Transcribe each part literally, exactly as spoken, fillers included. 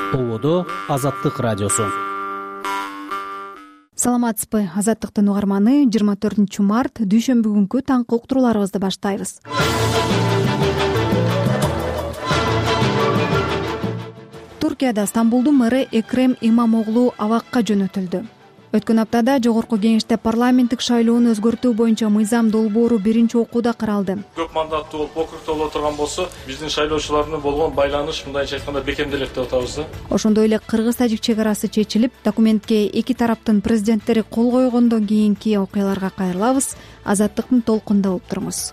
Ободо Азаттык радиосу. Саламатсызбы, Азаттыктын угарманы. жыйырма төртүнчү март дүйшөмбү күнкү таңкы уктурууларыбызды баштайбыз. Туркияда Стамбулдун мэрі Экрем Имамоглу абакка жөнөтүлдү. Өткөн аптада жогорку кеңеште парламенттик шайлоону өзгөртүү боюнча мыйзам долбоору биринчи окууда каралды. Көп мандаттуу болуп округдолуп отурган болсо, биздин шайлоочулар болгон байланыш мындайча айтканда бекемделет деп атабыз да. Ошондой эле кыргыз-тажик чек арасы чечилип, документке эки тараптын президенттери кол койгондон кийинки окуяларга кайрылабыз. Азаттыктын толкунда болуп туруңуз.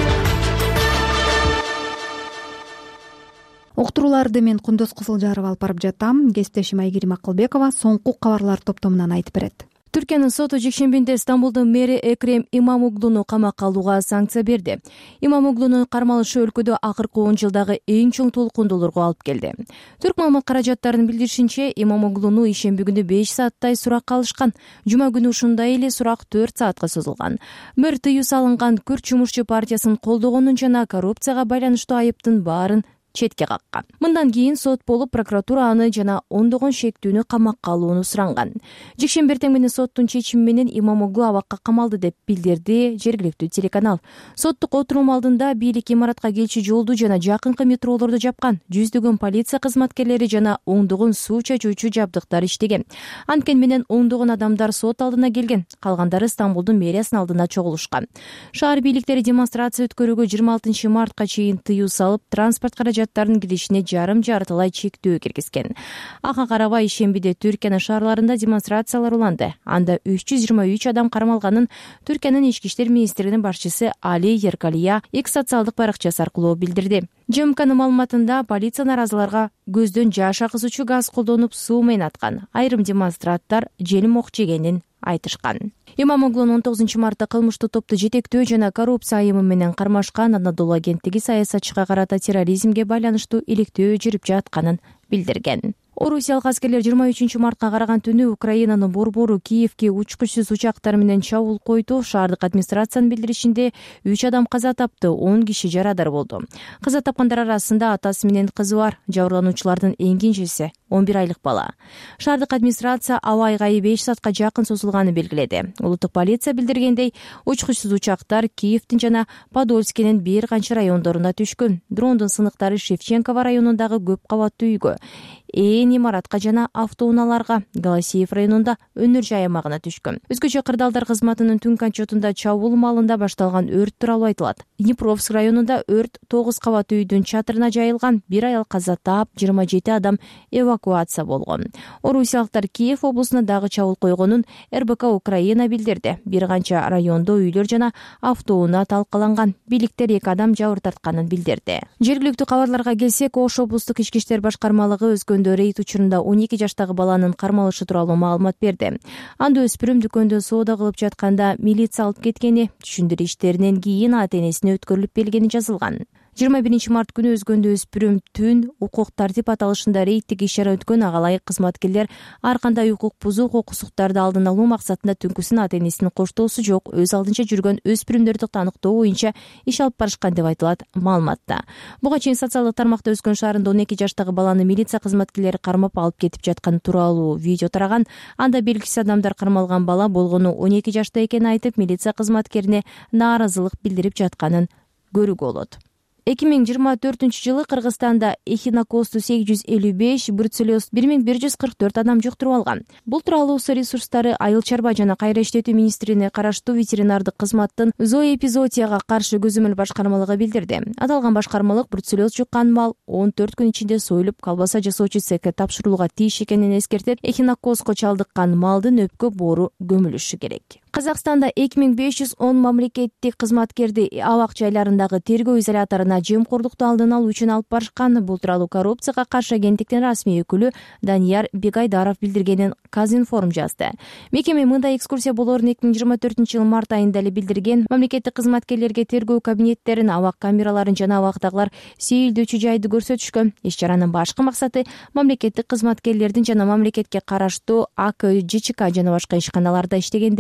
Уктурууларды мен Кундуз Кызылжарова алып барып жатам. Кесиптешим Айгерим Акылбекова соңку кабарлар топтомунан айтып берет. Түркиянын соту жекшембинде Стамбулдун мэри Экрем Имамоглуну камакка алууга санкция берди. Имамоглунун кармалышы өлкөдө акыркы он жылдагы эң чоң толкундуулорго алып келди. Түрк маалымат каражаттарынын билдиришинче, Имамоглуну ишемби күнү беш сааттай суракка алышкан. Жума күнү ушундай эле сурак төрт саатка созулган. Мэр тыюу салынган Күрд жумушчу партиясын колдогонун жана коррупцияга байланыштуу айыптын баарын четке каккан. Мындан кийин сот болуп, прокуратура аны жана ондогон шектүүнү камакка алууну суранган. Жекшемби эртең менен соттун чечими менен Имамоглу абакка камалды деп билдирди жергиликтүү телеканал. Соттук отурум алдында бийлик имаратка келчү жолду жана жакынкы метролорду жапкан. Жүздөгөн полиция кызматкерлери жана ондогон суу чачуучу жабдыктар иштеген. Анткени менен ондогон адамдар сот алдына келген. Калгандары Стамбулдун мэриясынын алдына чогулушкан. Шаар бийликтери демонстрация өткөрүүгө жыйырма алтынчы мартка чейин тыюу салып, транспорт каражаттарын киришине жарым жартылай чектөө киргизген. Ага карабай ишембиде Түркиянын шаарларында демонстрациялар уланды. Анда үч жүз жыйырма үч адам кармалганын Түркиянын ички иштер министринин башчысы Али Еркалия экс социалдык баракчасы аркылуу билдирди. ЖМКнын маалыматында полиция наразыларга көздөн жаш агызуучу газ колдонуп суу менен аткан. Айрым демонстранттар желим ок жегенин айтышкан. Имамоглунун он тогузунчу мартта кылмыштуу топту жетектөө жана коррупция айымы менен кармашкан Анадолу агенттиги саясатчыга карата терроризмге байланыштуу иликтөө жүрүп жатканын билдирген. Орусиялык аскерлер жыйырма үчүнчү мартка караган түнү Украинанын борбору Киевке учкучсуз учактар менен чабуул койду. Шаардык администрациянын билдиришинде үч адам каза тапты, он киши жарадар болду. Каза тапкандар арасында атасы менен кызы бар. Жабырлануучулардын эң кенжеси он бир айлык бала. Шаардык администрация аба айгайы беш саатка жакын созулганын белгиледи. Улуттук полиция билдиргендей, учкучсуз учактар Киевдин жана Подольскинин бир канча райондоруна түшкөн. Дрондун сыныктары Шевченково районундагы көп кабаттуу үйгө, ээн имаратка жана автоунааларга, Голосеев районунда өнөр жай аймагына түшкөн. Өзгөчө кырдаалдар кызматынын түнкү отчетунда чабуул маалында башталган өрт тууралуу айтылат. Днепровск районунда өрт тогуз кабаттуу үйдүн чатырына жайылган, бир аял каза таап, жыйырма жети адам эвакуация болгон. Орусиялыктар Киев облусуна дагы чабуул койгонун эр бэ ка Украина билдирди. Бир канча райондо үйлөр жана автоунаа талкаланган. Бийликтер эки адам жабыр тартканын билдирди. Жергиликтүү кабарларга келсек, Ош облустук ички иштер башкармалыгы өзгөндө рейд учурунда он эки жаштагы баланын кармалышы тууралуу маалымат берди. Анда өспүрүм дүкөндө соода кылып жатканда милиция алып кеткени, түшүндүрүү иштеринен кийин ата энесине өткөрүлүп келгени жазылган. жыйырма биринчи март күнү өзгөндө өспүрүм түн укук тартип аталышында рейдтик иш-чара өткөн агалай кызматкерлер ар кандай укук бузуу, кокусуктарды алдын алуу максатында түнкүсүн ата энесинин коштоосу жок өз алдынча жүргөн өспүрүмдөрдү таныктоо боюнча иш алып барышкан деп айтылат маалыматта. Буга чейин социалдык тармакта Өскөн шаарында он эки жаштагы баланы милиция кызматкерлери кармап алып кетип жатканы тууралуу видео тараган. Анда белгисиз адамдар кармалган бала болгону он эки жашта экенин айтып, милиция кызматкерине нааразылык билдирип жатканын көрүүгө болот. эки миң жыйырма төртүнчү жылы Кыргызстанда эхинококкту сегиз жүз элүү беш, бруцеллез бир миң бир жүз кырк төрт адам жуктуруп алган. Бул тууралуу Суу ресурстары, айыл чарба жана кайра иштетүү министрине караштуу ветеринардык кызматтын зооэпизоотияга каршы көзөмөл башкармалыгы билдирди. Аталган башкармалык бруцеллез жуккан мал он төрт күн ичинде союлуп, колбаса жасоочу цехке тапшырылууга тийиш экенин эскертет. Эхинококко чалдыккан малдын өпкө боору көмүлүшү керек. Казакстанда эки миң беш жүз он мамлекеттик кызматкерди абак жайларындагы тергөө изоляторуна жемкорлукту алдын алуу үчүн алып барышкан. Бул тууралуу коррупцияга каршы агенттиктин расмий өкүлү Данияр Бегайдаров билдиргенин Казинформ жазды. Мекеме мындай экскурсия болоорун эки миң жыйырма төртүнчү жылы март айында эле билдирген. Мамлекеттик кызматкерлерге тергөө кабинеттерин, абак камераларын жана абактагылар сейилдөөчү жайды көрсөтүшкөн. Иш-чаранын башкы максаты мамлекеттик кызматкерлердин жана мамлекетке караштуу А К Ж Ч К жана башка ишканаларда иштегендердин арасында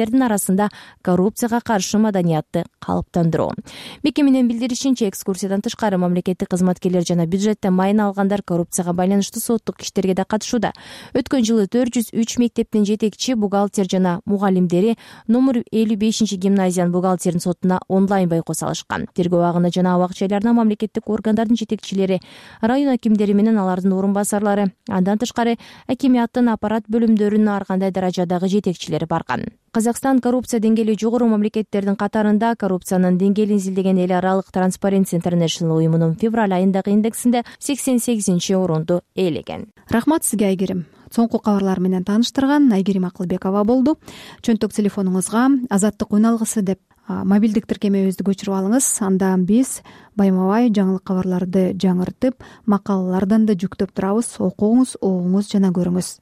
арасында коррупцияга каршы маданиятты калыптандыруу. Мекеменин билдиришинче, экскурсиядан тышкары мамлекеттик кызматкерлер жана бюджеттен майын алгандар коррупцияга байланыштуу соттук иштерге да катышууда. Өткөн жылы төрт жүз үч мектептин жетекчи, бухгалтер жана мугалимдери номер элүү бешинчи гимназиянын бухгалтерин сотуна онлайн байкоо салышкан. Тергөө абагына жана абак жайларына мамлекеттик органдардын жетекчилери, район акимдери менен алардын орун басарлары, андан тышкары акимияттын аппарат бөлүмдөрүнүн ар кандай даражадагы жетекчилери барган. Казакстан коррупция деңгээли жогору мамлекеттердин катарында. Коррупциянын деңгээлин изилдеген эл аралык Transparency International уюмунун февраль айындагы индексинде сексен сегизинчи орунду ээлеген. Рахмат сизге, Айгерим. Соңку кабарлар менен тааныштырган Айгерим Акылбекова болду. Чөнтөк телефонуңузга Азаттык уналгысы деп мобилдик тиркемебизди көчүрүп алыңыз. Анда биз байма-бай жаңылык кабарларды жаңыртып, макалалардан да жүктөп турабыз. Окуңуз, угуңуз жана көрүңүз.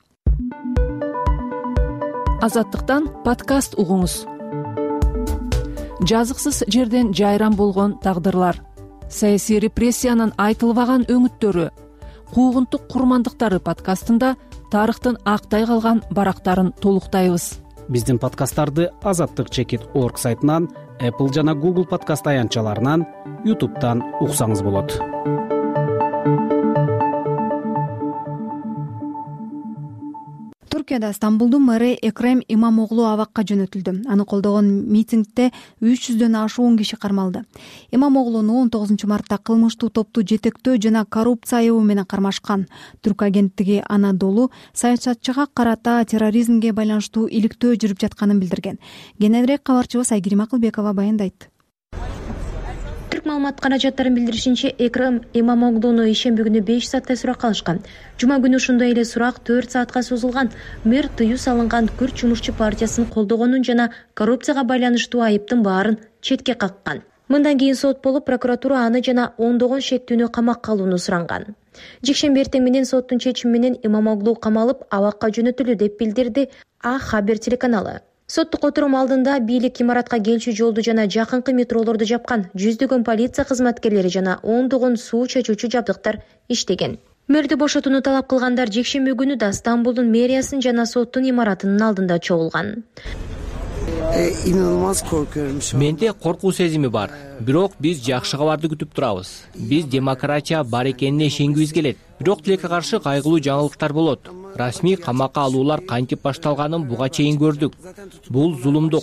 Азаттыктан подкаст угуңуз. Жазыксыз жерден жайран болгон тагдырлар, саясий репрессиянын айтылбаган өңүттөрү, куугунтук курмандыктары подкастында тарыхтын актай калган барактарын толуктайбыз. Биздин подкасттарды азаттык чекит орг сайтынан, Apple жана Google подкаст аянтчаларынан, YouTube'дан уксаңыз болот. Түркияда Стамбулдун мэри Экрем Имамоглу абакка жөнөтүлдү. Аны колдогон митингде үч жүздөн ашуун киши кармалды. Имамоглуну он тогузунчу мартта кылмыштуу топту жетектөө жана коррупция айыбы менен кармашкан. Түрк агенттиги Анадолу саясатчыга карата терроризмге байланыштуу иликтөө жүрүп жатканын билдирген. Кененирээк кабарчыбыз Айгерим Акылбекова баяндайт. Түрк маалымат каражаттарын билдиришинче, Экрем Имамоглуну ишемби күнү беш сааттай суракка алышкан. Жума күнү ошондой эле сурак төрт саатка созулган. Мэр тыюу салынган Күрд жумушчу партиясын колдогонун жана коррупцияга байланыштуу айыптын баарын четке каккан. Мындан кийин сот болуп, прокуратура аны жана ондогон шектүүнү камакка алууну суранган. Жекшемби эртең менен соттун чечими менен Имамоглу камалып, абакка жөнөтүлдү деп билдирди А Хабер телеканалы. Соттук отурум алдында бийлик имаратка келчү жолду жана жакынкы метролорду жапкан. Жүздөгөн полиция кызматкерлери жана ондогон суу чачуучу жабдыктар иштеген. Мэрди бошотууну талап кылгандар жекшемби күнү да Стамбулдун мэриясын жана соттун имаратынын алдында чогулган. Менде коркуу сезими бар. Бирок биз жакшы кабарды күтүп турабыз. Биз демократия бар экенине ишенгибиз келет. Бирок тилекке каршы кайгылуу жаңылыктар болот. Расмий камакка алуулар кантип башталганын буга чейин көрдүк. Бул зулумдук.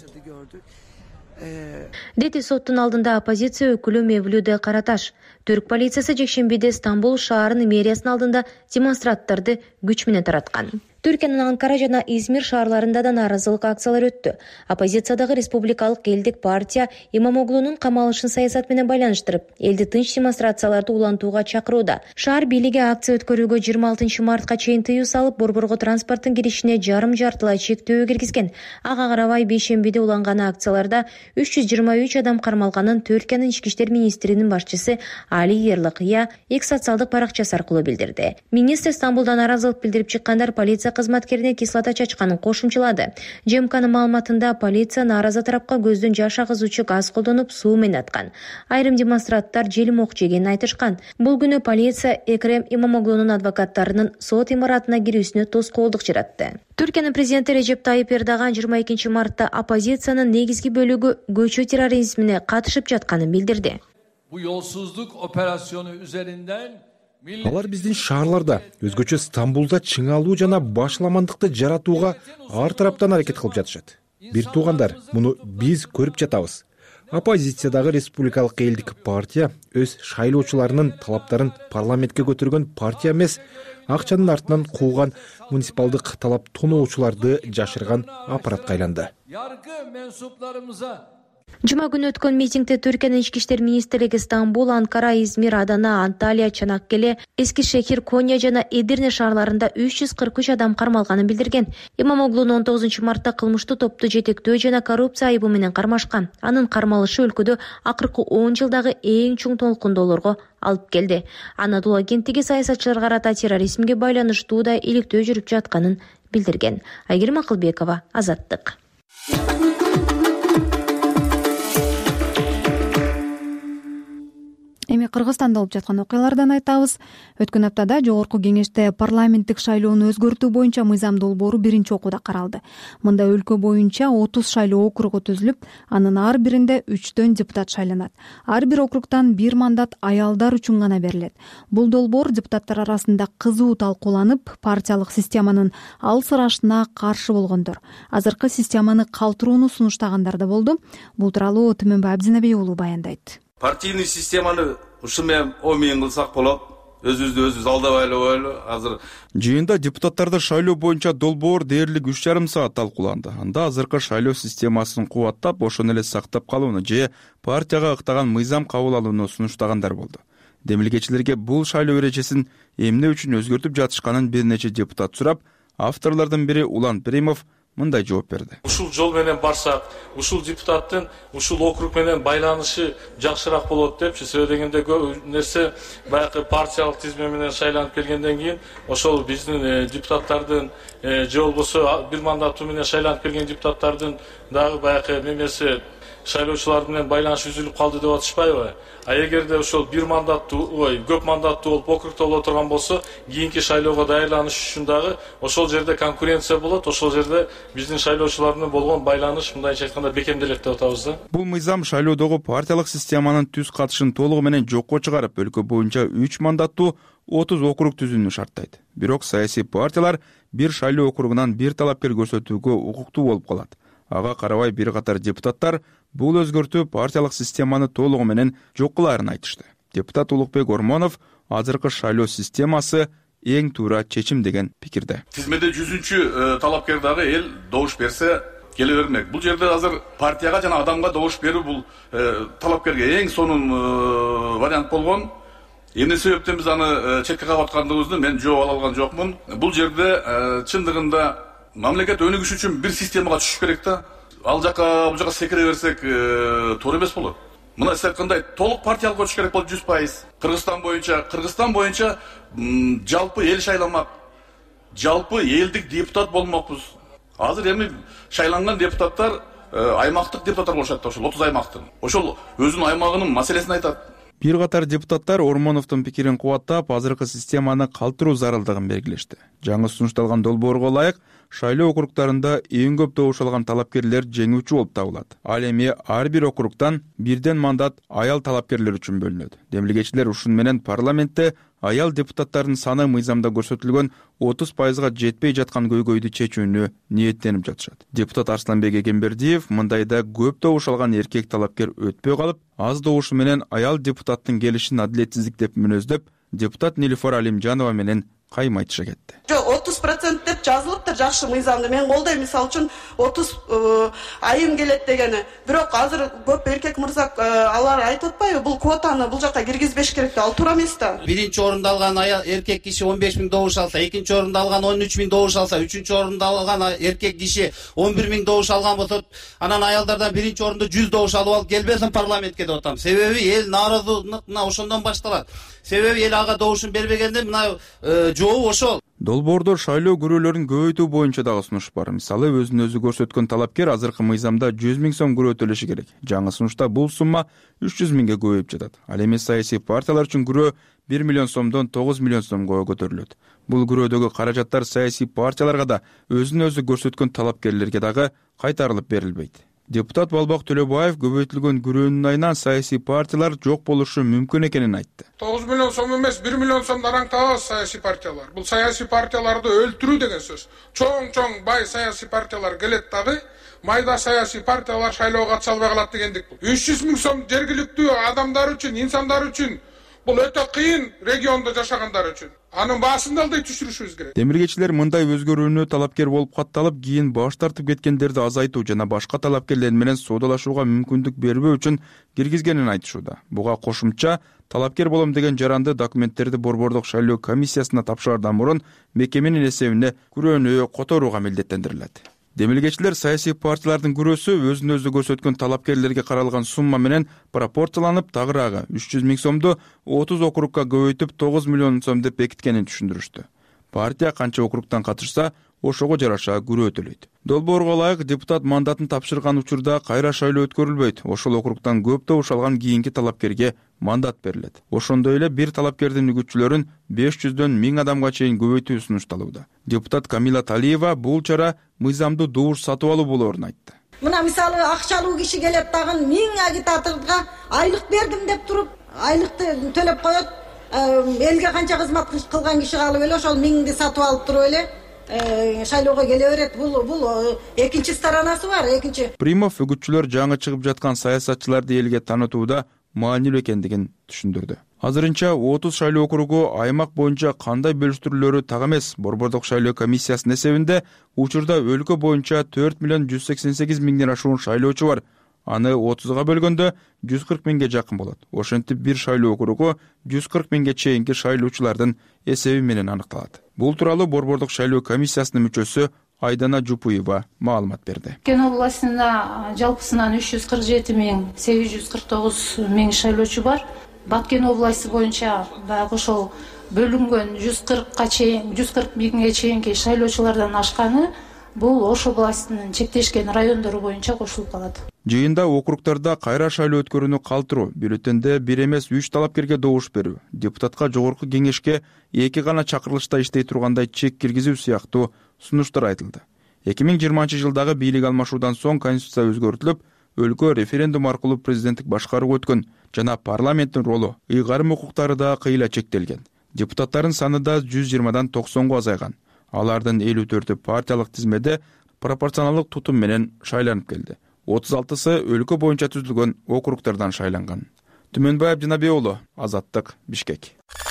Дети соттун алдында оппозиция өкүлү Мевлюде Караташ. Түрк полициясы жекшембиде Стамбул шаарынын мэриясынын алдында демонстранттарды күч менен тараткан. Түркиянын Анкара жана Измир шаарларында да нааразылык акциялары өттү. Оппозициядагы республикалык элдик партия Имамоглунун камалышын саясат менен байланыштырып, элди тынч демонстрацияларды улантууга чакырууда. Шаар бийлиги акция өткөрүүгө жыйырма алтынчы мартка чейин тыюу салып, борборго транспорттун киришине жарым жартылай чектөө киргизген. Ага карабай бейшембиде уланган акцияларда үч жүз жыйырма үч адам кармалганын Түркиянын ички иштер министринин башчысы Али Ерлыкыя X социалдык баракчасы аркылуу билдирди. Министр Стамбулдан нааразылык билдирип чыккандар полиция кызматкерине кислота чачканын кошумчалады. ЖМКнын маалыматында полиция нааразы тарапка көздөн жаш агызуучу газ колдонуп, суу менен аткан. Айрым демонстранттар желим ок жегенин айтышкан. Бул күнү полиция Экрем Имамоглунун адвокаттарынын сот имаратына кирүүсүнө тоскоолдук жаратты. Түркиянын президенти Режеп Тайип Эрдоган жыйырма экинчи мартта оппозициянын негизги бөлүгү көчө терроризмине катышып жатканын билдирди. Bu yolsuzluk operasyonu üzerinden алар биздин шаарларда, өзгөчө Стамбулда чыңалуу жана башламандыкты жаратууга ар тараптан аракет кылып жатышат. Бир туугандар, муну биз көрүп жатабыз. Оппозициядагы республикалык элдик партия өз шайлоочуларынын талаптарын парламентке көтөргөн партия эмес, акчанын артынан кууган муниципалдык талап тоноочуларды жашырган аппаратка айланды. yargı mensuplarımıza Жума күнү өткөн митингде Түркиянын ички иштер министрлиги Стамбул, Анкара, Измир, Адана, Анталия, Чанаккеле, Эски шехир, Коня жана Эдирне шаарларында үч жүз кырк үч адам кармалганын билдирген. Имамоглуну он тогузунчу мартта кылмыштуу топту жетектөө жана коррупция айыбы менен кармашкан. Анын кармалышы өлкөдө акыркы он жылдагы эң чоң толкундоолорго алып келди. Анадолу агенттиги саясатчыларга карата терроризмге байланыштуу да иликтөө жүрүп жатканын билдирген. Айгерим Акылбекова, Азаттык. эми Кыргызстанда болуп жаткан окуялардан айтабыз. Өткөн аптада жогорку кеңеште парламенттик шайлоону өзгөртүү боюнча мыйзам долбоору биринчи окууда каралды. Мында өлкө боюнча отуз шайлоо округу түзүлүп, анын ар биринде үчтөн депутат шайланат. Ар бир округтан бир мандат аялдар үчүн гана берилет. Бул долбоор депутаттар арасында кызуу талкууланып, партиялык системанын алсырашына каршы болгондор, азыркы системаны калтырууну сунуштагандар да болду. Бул тууралуу Түмөнбай Абдинабей уулу баяндайт. Партийный системаны ушумен омен кылсак болот. Өзүбүздү өзүбүз алдабай эле азыр. Жыйында депутаттарды шайлоо боюнча долбоор дээрлик үч жарым саат талкууланды. Анда азыркы шайлоо системасын кубаттап, ошону эле сактап калууну же партияга ыктаган мыйзам кабыл алууну сунуштагандар болду. Демилгечилерге бул шайлоо эрежесин эмне үчүн өзгөртүп жатышканын бир нече депутат сурап, авторлордун бири Улан Перимов мындай жооп берди. Ушул жол менен барсак, ушул депутаттын ушул округ менен байланышы жакшыраак болот депчи. Себеби дегенде көп нерсе баягы партиялык тизме менен шайланып келгенден кийин ошол биздин депутаттардын же болбосо бир мандаты менен шайланып келген депутаттардын дагы баягы немеси шайлоочулар менен байланыш үзүлүп калды деп атышпайбы? А эгерде ошол бир мандаттуу, ой, көп мандаттуу болуп округда боло турган болсо, кийинки шайлоого даярланыш үчүн дагы ошол жерде конкуренция болот, ошол жерде биздин шайлоочулар менен болгон байланыш мындайча айтканда бекемделет деп атабыз да. Бул мыйзам шайлоодогу партиялык системанын түз катышын толугу менен жокко чыгарып, өлкө боюнча үч мандаттуу отуз округ түзүүнү шарттайт. Бирок саясий партиялар бир шайлоо округунан бир талапкер көрсөтүүгө укуктуу болуп калат. Ага карабай бир катар депутаттар бул өзгөртүү партиялык системаны толугу менен жок кылаарын айтышты. Депутат Улукбек Ормонов азыркы шайлоо системасы эң туура чечим деген пикирде. Тизмеде жүзүнчү талапкер дагы эл добуш берсе келе бермек. Бул жерде азыр партияга жана адамга добуш берүү бул талапкерге эң сонун вариант болгон. Эмне себептен биз аны четке кагып аткандыгыбызды мен жооп ала алган жокмун. Бул жерде чындыгында мамлекет өнүгүш үчүн бир системага түшүш керек да. Ал жака бул жака секире берсек туура эмес болот. Мына сиз айткандай толук партиялык өтүш керек болот жүз пайыз. Кыргызстан боюнча, Кыргызстан боюнча жалпы эл шайламак. Жалпы элдик депутат болмокпуз. Азыр эми шайланган депутаттар аймактык депутаттар болушат да, ошол отуз аймактын. Ошол өзүнүн аймагынын маселесин айтат. Бир катар депутаттар Ормоновдун пикирин кубаттап, азыркы системаны калтыруу зарылдыгын белгилешти. Жаңы сунушталган долбоорго ылайык шайлоо округдарында эң көп добуш алган талапкерлер жеңүүчү болуп табылат. Ал эми ар бир округдан бирден мандат аял талапкерлер үчүн бөлүнөт. Демилгечилер ушун менен парламентте аял депутаттардын саны мыйзамда көрсөтүлгөн отуз пайызга жетпей жаткан көйгөйдү чечүүнү ниеттенип жатышат. Депутат Арсланбек Эгембердиев мындайда көп добуш алган эркек талапкер өтпөй калып, аз добушу менен аял депутаттын келишин адилетсиздик деп мүнөздөп, депутат Нилифар Алимжанова менен кайым айтыша кетти. Жок, отуз процент деп жазылыптыр, жакшы мыйзамды мен колдойм. Мисалы үчүн отуз айым келет дегени. Бирок азыр көп эркек мырза алар айтып атпайбы? Бул квотаны бул жака киргизбеш керек да, ал туура эмес да. Биринчи орунда алган эркек киши он беш миң добуш алса, экинчи орунда алган он үч миң добуш алса, үчүнчү орунда алган эркек киши он бир миң добуш алган болсо, анан аялдардан биринчи орунда жүз добуш алып алып келбесин парламентке деп атам. Себеби эл нааразылык мына ошондон башталат. Себеби эл ага добушун бербегенде мына жообу ошол. Долбоордо шайлоо күрөөлөрүн көбөйтүү боюнча дагы сунуш бар. Мисалы, өзүн өзү көрсөткөн талапкер азыркы мыйзамда жүз миң сом күрөө төлөшү керек. Жаңы сунушта бул сумма үч жүз миңге көбөйүп жатат. Ал эми саясий партиялар үчүн күрөө бир миллион сомдон тогуз миллион сомго көтөрүлөт. Бул күрөөдөгү каражаттар саясий партияларга да, өзүн өзү көрсөткөн талапкерлерге дагы кайтарылып берилбейт. Депутат Балбак Төлөбаев көбөйтүлгөн күрөөнүн айынан саясий партиялар жок болушу мүмкүн экенин айтты. тогуз миллион сом эмес, бир миллион сомдон араңтабыз саясий партиялар. Бул саясий партияларды өлтүрүү деген сөз. Чоң-чоң бай саясий партиялар келет дагы, майда саясий партиялар шайлоого катыша албай калат дегендик бул. үч жүз миң сом жергиликтүү адамдар үчүн, инсандар үчүн бул өтө кыйын региондо жашагандар үчүн. Анын баасын да алдай түшүрүшүбүз керек. Демиргечилер мындай өзгөрүүнү талапкер болуп катталып, кийин баш тартып кеткендерди азайтуу жана башка талапкерлер менен соодалашууга мүмкүндүк бербөө үчүн киргизгенин айтышууда. Буга кошумча талапкер болом деген жаранды документтерди Борбордук шайлоо комиссиясына тапшырардан мурун мекеменин эсебине күрөөнү которууга милдеттендирилет. Демилгечилер саясий партиялардын күрөөсү өзүн өзү көрсөткөн талапкерлерге каралган сумма менен пропорцияланып, тагыраагы үч жүз миң сомду отуз округга көбөйтүп тогуз миллион сом деп бекиткенин түшүндүрүштү. Партия канча округтан катышса, ошого жараша күрөөтөлөйт. Долбоорго ылайык депутат мандатын тапшырган учурда кайра шайлоо өткөрүлбөйт. Ошол округтан көп добуш алган кийинки талапкерге мандат берилет. Ошондой эле бир талапкердин үгүтчүлөрүн беш жүздөн миң адамга чейин көбөйтүү сунушталууда. Депутат Камила Талиева бул чара мыйзамдуу добуш сатып алуу болоорун айтты. Мына мисалы акчалуу киши келет дагы миң агитаторго айлык бердим деп туруп, айлыкты төлөп коет. Элге канча кызмат кылган киши калып эле ошол миңди сатып алып туруп эле шайлоого келе берет. Бул бул экинчи сторонасы бар, экинчи. Примов үгүтчүлөр жаңы чыгып жаткан саясатчыларды элге таанытууда маанилүү экендигин түшүндүрдү. Азырынча отуз шайлоо округу аймак боюнча кандай бөлүштүрүлөрү так эмес. Борбордук шайлоо комиссиясынын эсебинде учурда өлкө боюнча төрт миллион жүз сексен сегиз миңден ашуун шайлоочу бар. Аны отузга бөлгөндө жүз кырк миңге жакын болот. Ошентип бир шайлоо округу жүз кырк миңге чейинки шайлоочулардын эсеби менен аныкталат. Бул тууралуу Борбордук шайлоо комиссиясынын мүчөсү Айдана Жупуева маалымат берди. Кен областында жалпысынан үч жүз кырк жети миң сегиз жүз кырк тогуз миң шайлоочу бар. Баткен областы боюнча дагы ошол бөлүнгөн жүз кыркка чейин, жүз кырк миңге чейинки шайлоочулардан ашканы бул Ош областынын чектешкен райондору боюнча кошулуп калат. Жыйында округтарда кайра шайлоо өткөрүүнү калтыруу, бюллетенде бир эмес үч талапкерге добуш берүү, депутатка жогорку кеңешке эки гана чакырылышта иштей тургандай чек киргизүү сыяктуу сунуштар айтылды. эки миң жыйырманчы жылдагы бийлик алмашуудан соң конституция өзгөртүлүп, өлкө референдум аркылуу президенттик башкарууга өткөн жана парламенттин ролу, ыйгарым укуктары да кыйла чектелген. Депутаттардын саны да жүз жыйырмадан токсонго азайган. Алардын элүү төртү партиялык тизмеде пропорционалдык тутум менен шайланып келди. отуз алтысы өлкө боюнча түзүлгөн округтардан шайланган. Түмөнбай Абдинабий уулу, Азаттык, Бишкек.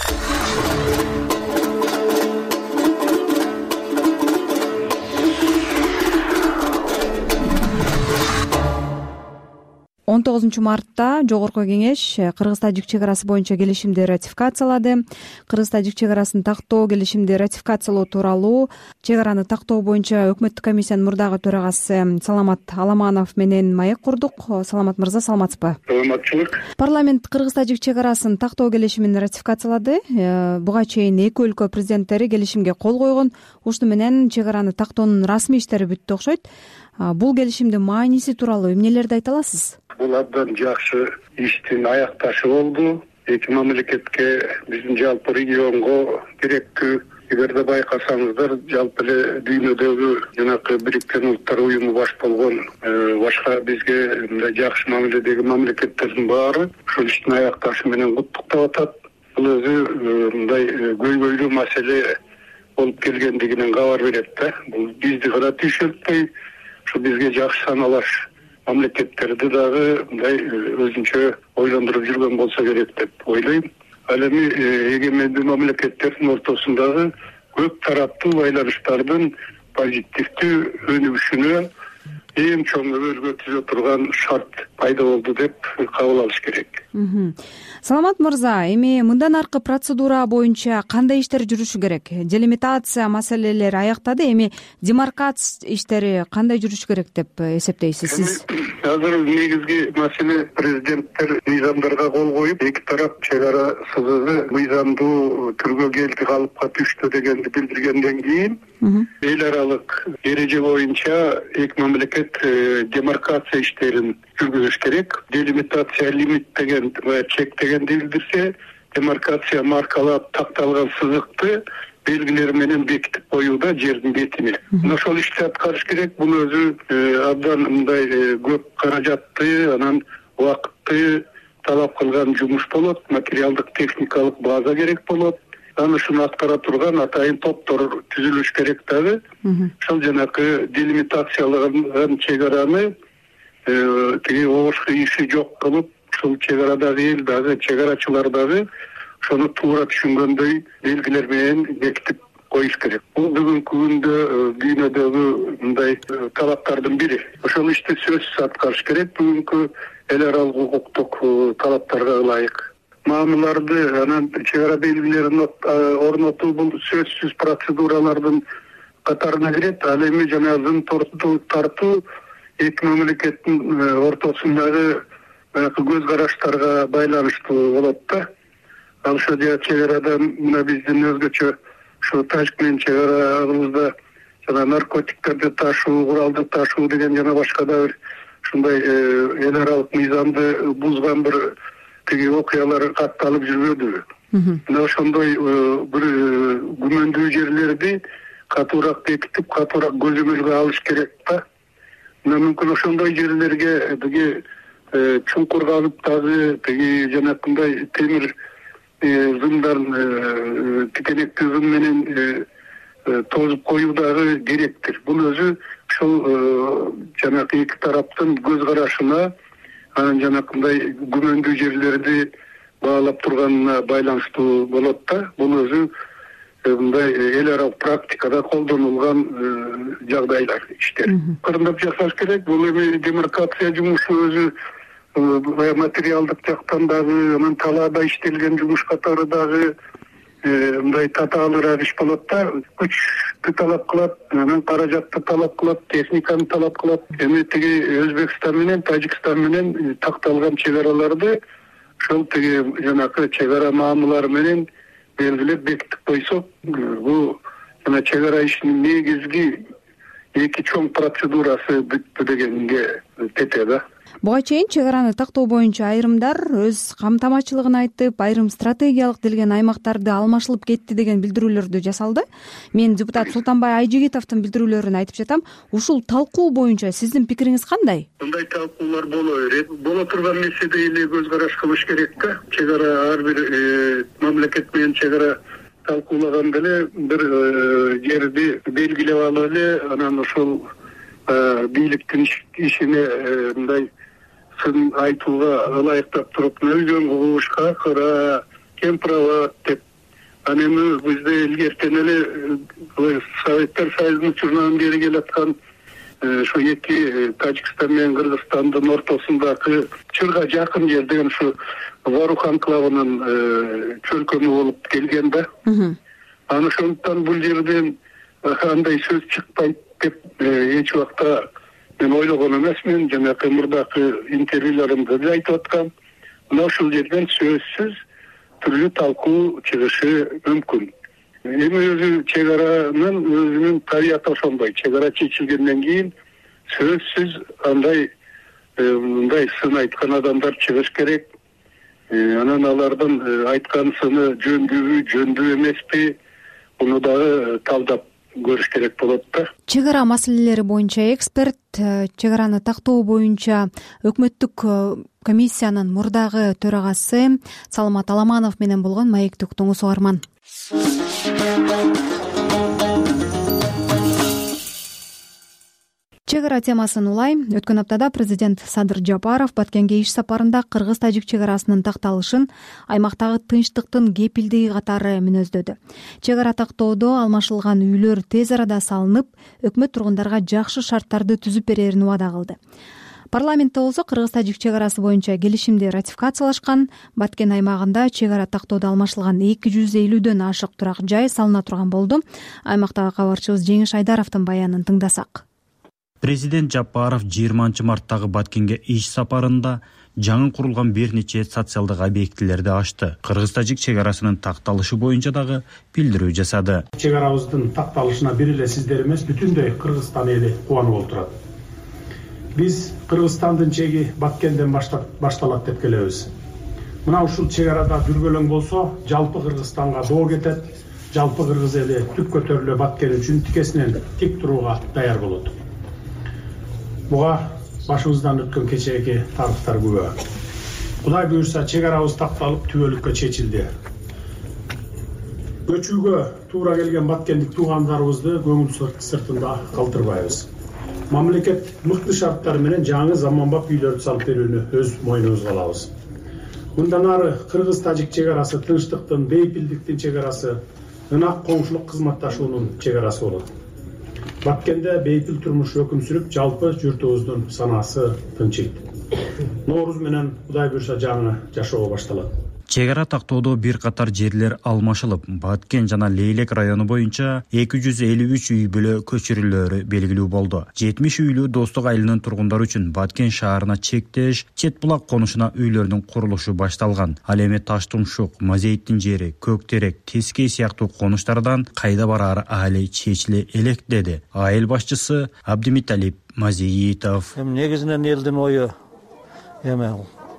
он тогузунчу мартта жогорку кеңеш Кыргыз-Тажик чек арасы боюнча келишимди ратификациялады. Кыргыз-Тажик чек арасын тактоо келишимди ратификациялоо тууралуу чек араны тактоо боюнча өкмөттүк комиссиянын мурдагы төрагасы Саламат Аламанов менен маек курдук. Саламат мырза, саламатсызбы? Саламатчылык. Парламент Кыргыз-Тажик чек арасын тактоо келишимин ратификациялады. Буга чейин эки өлкө президенттери келишимге кол койгон. Ушуну менен чек араны тактоонун расмий иштери бүттү окшойт. Бул келишимдин мааниси тууралуу эмнелерди айта аласыз? Бул абдан жакшы иштин аякташы болду. Эки мамлекетке, биздин жалпы регионго керектүү. Эгерде байкасаңыздар, жалпы эле дүйнөдөгү жанакы Бириккен Улуттар уюму баш болгон башка бизге мындай жакшы мамиледеги мамлекеттердин баары ушул иштин аякташы менен куттуктап атат. Бул өзү мындай көйгөйлүү маселе болуп келгендигинен кабар берет да. Бул бизди гана түйшөлтпөй, ушу бизге жакшы саналаш мамлекеттерди дагы мындай өзүнчө ойлондуруп жүргөн болсо керек деп ойлойм. Ал эми эгемендүү мамлекеттердин ортосундагы көп тараптуу байланыштардын позитивдүү өнүгүшүнө эң чоң өбөлгө түзө турган шарт пайда болду деп кабыл алыш керек. Саламат мырза, эми мындан аркы процедура боюнча кандай иштер жүрүшү керек? Делимитация маселелери аяктады, эми демаркация иштери кандай жүрүшү керек деп эсептейсиз сиз? Азыр негизги маселе президенттер мыйзамдарга кол коюп, эки тарап чек ара сызыгы мыйзамдуу түргө келди, калыпка түштү дегенди билдиргенден кийин эл аралык эреже боюнча эки мамлекет демаркация иштерин жүргүзүш керек. Делимитация лимит деген чек дегенди билдирсе, демаркация маркалап такталган сызыкты белгилери менен бекитип коюуда жердин бетине. Ошол ишти аткарыш керек. Бул өзү абдан мындай көп каражатты, анан убакытты талап кылган жумуш болот. Материалдык техникалык база керек болот. Анан ушуну аткара турган атайын топтор түзүлүш керек дагы. Ошол жанакы делимитацияланган чек араны тиги обошко иши жок кылып, ушул чек арадагы эл дагы, чек арачылар дагы ошону туура түшүнгөндөй белгилер менен бекитип коюш керек. Бул бүгүнкү күндө дүйнөдөгү мындай талаптардын бири. Ошол ишти сөзсүз аткарыш керек бүгүнкү эл аралык укуктук талаптарга ылайык. Маамыларды, анан чек ара белгилерин орнотуу бул сөзсүз процедуралардын катарына кирет. Ал эми жанагы тартуу эки мамлекеттин ортосундагы көз караштарга байланыштуу болот да. Ал ошо чек арада мына биздин өзгөчө ушу Тажик менен чек арабызда жана наркотиктерди ташуу, куралды ташуу деген жана башка да бир ушундай эл аралык мыйзамды бузган бир тиги окуялар катталып жүрбөдүбү? Мына ошондой бир күмөндүү жерлерди катуураак бекитип, катуураак көзөмөлгө алыш керек да. Мына мүмкүн ошондой жерлерге тиги чуңкур казып дагы тиги жанакындай темир зымдар, тикенектүү зым менен тозуп коюу дагы керектир. Бул өзү ушул жанакы эки тараптын көз карашына, анан жанакындай күмөндүү жерлерди баалап турганына байланыштуу болот да. Бул өзү мындай эл аралык практикада колдонулган жагдайлар, иштер. Кырындап жасаш керек. Бул эми демаркация жумушу өзү материалдык жактан дагы, анан талаада иштелген жумуш катары дагы мындай татаалуураак иш болот да. Күчтү талап кылат, анан каражатты талап кылат, техниканы талап кылат. Эми тиги Өзбекстан менен Тажикстан менен такталган чек араларды ошол тиги жанакы чек ара маамылары менен белгилеп бекитип койсок, бул жана чек ара ишинин негизги эки чоң процедурасы бүттү дегенге тете да. Буга чейин чек араны тактоо боюнча айрымдар өз камтамачылыгын айтып, айрым стратегиялык делген аймактарды алмашылып кетти деген билдирүүлөрдү жасалды. Мен депутат Султанбай Айжигитовдун билдирүүлөрүн айтып жатам. Ушул талкуу боюнча сиздин пикириңиз кандай? Мындай талкуулар боло берет. Боло турган нерседе эле көз караш кылыш керек да. Чек ара ар бир мамлекет менен чек ара талкуулаганда эле бир жерди белгилеп алып эле, анан ошол бийликтин ишине мындай сын айтууга ылайыктап туруп, өйдөн кугушка кыра, кем права деп. Анан эми бизде илгертен эле Советтер Союзунун учурунан бери келаткан ошо эки Тажикстан менен Кыргызстандын ортосундагы чырга жакын жер деген ушу Варух анклавынын чөлкөмү болуп келген да. Анан ошондуктан бул жерден андай сөз чыкпайт деп эч убакта мен ойлогон эмесмин. Жанакы мурдакы интервьюларымда да айтып аткам. Мына ушул жерден сөзсүз түрлүү талкуу чыгышы мүмкүн. Эми өзү чек аранын өзүнүн табияты ошондой. Чек ара чечилгенден кийин сөзсүз андай мындай сын айткан адамдар чыгыш керек. Анан алардын айткан сыны жөндүүбү, жөндүү эмеспи, муну дагы талдап көрүш керек болот да. Чек ара маселелери боюнча эксперт, чек араны тактоо боюнча өкмөттүк комиссиянын мурдагы төрагасы Саламат Аламанов менен болгон маектик тоңуз угарман. Чек ара темасын улай. Өткөн аптада президент Садыр Жапаров Баткенге иш сапарында кыргыз-тажик чек арасынын такталышын аймактагы тынчтыктын кепилдиги катары мүнөздөдү. Чек ара тактоодо алмашылган үйлөр тез арада салынып, өкмөт тургундарга жакшы шарттарды түзүп берерин убада кылды. Парламентте болсо кыргыз-тажик чек арасы боюнча келишимди ратификациялашкан. Баткен аймагында чек ара тактоодо алмашылган эки жүз элүүдөн ашык турак жай салына турган болду. Аймактагы кабарчыбыз Жеңиш Айдаровдун баянын тыңдасак. Президент Жапаров жыйырманчы марттагы Баткенге иш сапарында жаңы курулган бир нече социалдык объектилерди ачты. Кыргыз-тажик чек арасынын такталышы боюнча дагы билдирүү жасады. Чек арабыздын такталышына бир эле сиздер эмес, бүтүндөй Кыргызстан эли кубанып отурат. Биз Кыргызстандын чеги Баткенден башталат деп келебиз. Мына ушул чек арада дүрбөлөң болсо, жалпы Кыргызстанга доо кетет. Жалпы кыргыз эли түп көтөрүлө Баткен үчүн тикесинен тик турууга даяр болот. Буга башыбыздан өткөн кечээки тарыхтар күбө. Кудай буйрса чек арабыз такталып түбөлүккө чечилди. Көчүүгө туура келген баткендик туугандарыбызды көңүл сыртында калтырбайбыз. Мамлекет мыкты шарттар менен жаңы заманбап үйлөрдү салып берүүнү өз мойнубузга алабыз. Мындан ары кыргыз-тажик чек арасы тынчтыктын, бейпилдиктин чек арасы, ынак коңшулук кызматташуунун чек арасы болот. Баткенде бейпил турмуш өкүм сүрүп, жалпы журтубуздун санаасы тынчыйт. Нооруз менен Кудай буйрса жаңы жашоо башталат. чек ара тактоодо бир катар жерлер алмашылып, Баткен жана Лейлек району боюнча эки жүз элүү үч үй бүлө көчүрүлөөрү белгилүү болду. жетимиш үйлүү Достук айылынын тургундары үчүн Баткен шаарына чектеш, Чет булак конушуна үйлөрдүн курулушу башталган. Ал эми Таштумшук, Мазейиттин жери, Көктерек, Тескей сыяктуу конуштардан кайда бараары али чечиле элек, деди айыл башчысы Абдимиталип Мазиитов. Эми негизинен элдин ою эми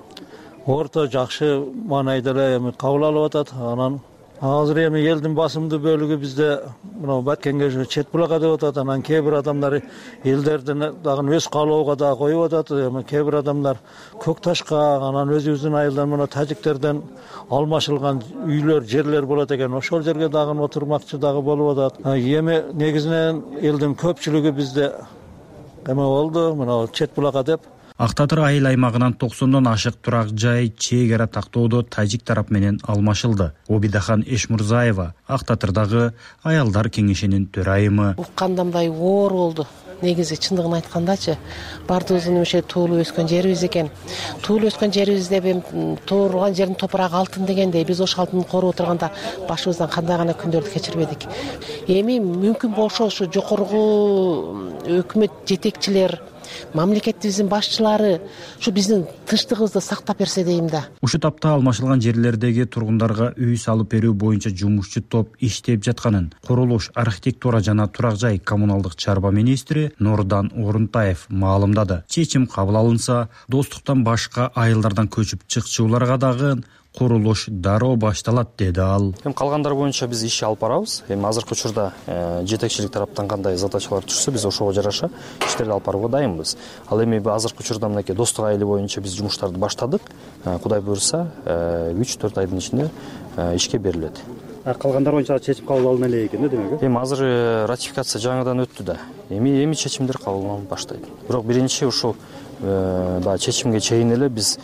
орто жакшы маанайда эле эми кабыл алып атат. Анан азыр эми элдин басымдуу бөлүгү бизде мына Баткенге Чет булакка деп атат. Анан кээ бир адамдар элдердин дагы өз каалоого да коюп атат. Эми кээ бир адамдар Көк Ташка, анан өзүбүздүн айылдан мына тажиктерден алмашылган үйлөр, жерлер болот экен. Ошол жерге дагы отурмакчы дагы болуп атат. Эми негизинен элдин көпчүлүгү бизде эме болду, мына Чет булакка деп. Ак Татыр айыл аймагынан токсондон ашык турак жай чек ара тактоодо тажик тарап менен алмашылды. Обидахан Эшмурзаева Ак Татырдагы аялдар кеңешинин төрайымы. Уккандамдай оор болду. Негизи чындыгын айткандачы, бардыгыбыздын эмеше туулуп өскөн жерибиз экен. Туулуп өскөн жерибизде тууруган жердин топурагы алтын дегендей, биз ошол алтынды коруп отурганда башыбыздан кандай гана күндөрдү кечирбедик. Эми мүмкүн болсо ушу жогорку өкмөт жетекчилер, мамлекетибиздин башчылары ушу биздин тынчтыгыбызды сактап берсе дейм да. Ушу тапта алмашылган жерлердеги тургундарга үй салып берүү боюнча жумушчу топ иштеп жатканын курулуш, архитектура жана турак жай коммуналдык чарба министри Нурдан Орунтаев маалымдады. Чечим кабыл алынса, Достуктан башка айылдардан көчүп чыкчуларга дагы курулуш дароо башталат, деди ал. Эми калгандар боюнча биз иш алып барабыз. Эми азыркы учурда жетекчилик тараптан кандай задачалар түшсө, биз ошого жараша иштерди алып барууга дайынбыз. Ал эми азыркы учурда мынакей Достук айылы боюнча биз жумуштарды баштадык. Кудай буйрса, үч төрт айдын ичинде ишке берилет. Калгандар боюнча чечим кабыл алына элек экен да, демек. Эми азыр ратификация жаңыдан өттү да. Эми эми чечимдер кабыл алынып баштайт. Бирок биринчи ушул баягы чечимге чейин эле биз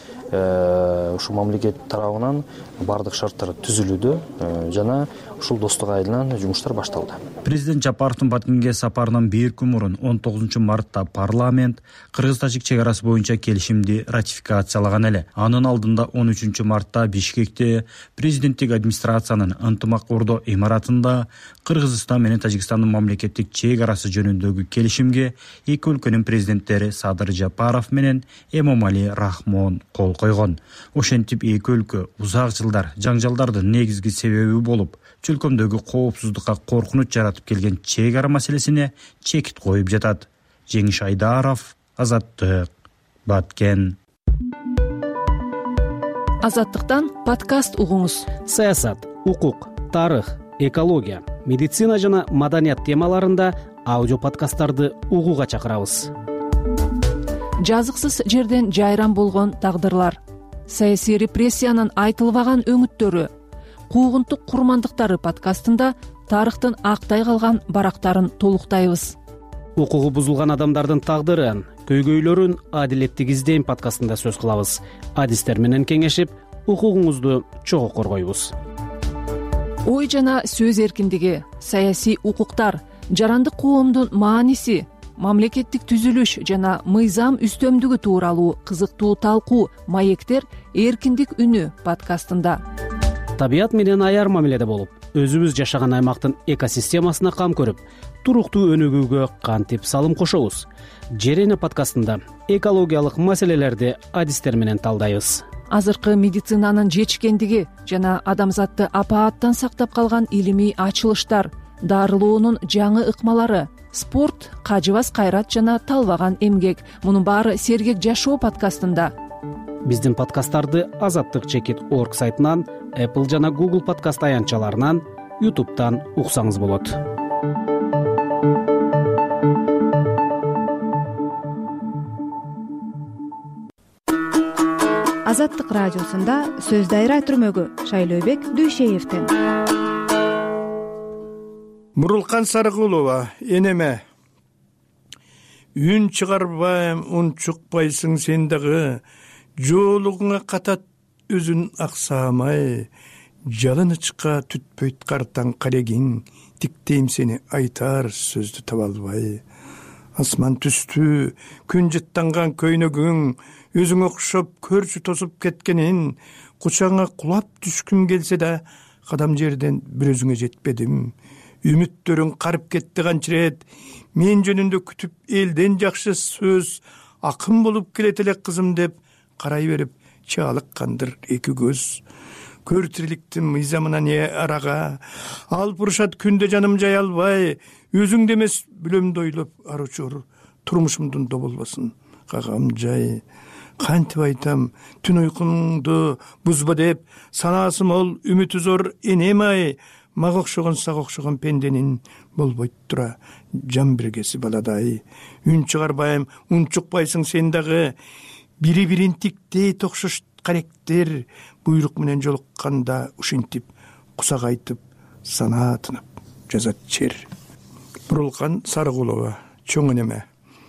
ушул мамлекет тарабынан бардык шарттар түзүлүүдө жана ушул Достук айылынан жумуштар башталды. Президент Жапаровдун Баткенге сапарынан бир күн мурун он тогузунчу мартта парламент кыргыз-тажик чек арасы боюнча келишимди ратификациялаган эле. Анын алдында он үчүнчү мартта Бишкекте президенттик администрациянын ынтымак ордо имаратында Кыргызстан менен Тажикстандын мамлекеттик чек арасы жөнүндөгү келишимге эки өлкөнүн президенттери Садыр Жапаров менен Эмомали Рахмон кол койгон. Ошентип эки өлкө узак жылдар жаңжалдардын негизги себеби болуп, чөлкөмдөгү коопсуздукка коркунуч жаратып келген чек ара маселесине чекит коюп жатат. Жеңиш Айдаров, Азаттык, Баткен. Азаттыктан подкаст угуңуз. Саясат, укук, тарых, экология, медицина жана маданият темаларында аудио подкасттарды угууга чакырабыз. Жазыксыз жерден жайран болгон тагдырлар, саясий репрессиянын айтылбаган өңүттөрү, куугунтук курмандыктары подкастында тарыхтын актай калган барактарын толуктайбыз. Укугу бузулган адамдардын тагдырын, көйгөйлөрүн адилеттик издейм подкастында сөз кылабыз. Адистер менен кеңешип, укугуңузду чогуу коргойбуз. Ой жана сөз эркиндиги, саясий укуктар, жарандык коомдун мааниси, мамлекеттик түзүлүш жана мыйзам үстөмдүгү тууралуу кызыктуу талкуу маектер эркиндик үнү подкастында. Табият менен аяр мамиледе болуп, өзүбүз жашаган аймактын экосистемасына кам көрүп, туруктуу өнүгүүгө кантип салым кошобуз. Жерене подкастында экологиялык маселелерди адистер менен талдайбыз. Азыркы медицинанын жетишкендиги жана адамзатты апааттан сактап калган илимий ачылыштар, дарылоонун жаңы ыкмалары, спорт, кажыбас кайрат жана талбаган эмгек. Мунун баары Сергек жашоо подкастында. Биздин подкасттарды Азаттык чекит орг сайтынан, Apple жана Google подкаст аянтчаларынан, YouTube'дан уксаңыз болот. Азаттык радиосунда сөз дайра түрмөгү Шайлообек Дүйшеевден. Мурулкан Сарыкулова, энеме. Үн чыгарбайм, ун чукпайсың сен дагы, жолугуңа катат өзүн аксамай, жалынычка түтпөйт картаң карегиң, тиктейм сени айтар сөздү таба албай. Асман түстү, күн жыттанган көйнөгүң, өзүң окшоп көрчү тосуп кеткенин, кучаңа кулап түшкүм келсе да кадам жерден бир өзүңө жетпедим. Үмүттөрүң карып кетти канчырет. Мен жөнүндө күтүп элден жакшы сөз акын болуп келет эле кызым деп карай берип чаалыккандыр эки көз. Көр тириликтин мыйзамына не арага, алып урушат күндө жаным жай албай, өзүңдө эмес бүлөмдү ойлоп аручур, турмушумдун доболбосун кагам жай. Кантип айтам, түн уйкуңду бузба деп, санаасы мол, үмүтү зор энем ай, мага окшогон сага окшогон пенденин болбойт тура жан биргеси баладай. Үн чыгарбайм, унчукпайсың сен дагы, бири-бирин тиктей токшош каректер, буйрук менен жолукканда ушинтип кусак айтып санаа тынып жазат чер. Бурулкан Сарыкулова, чоң энеме.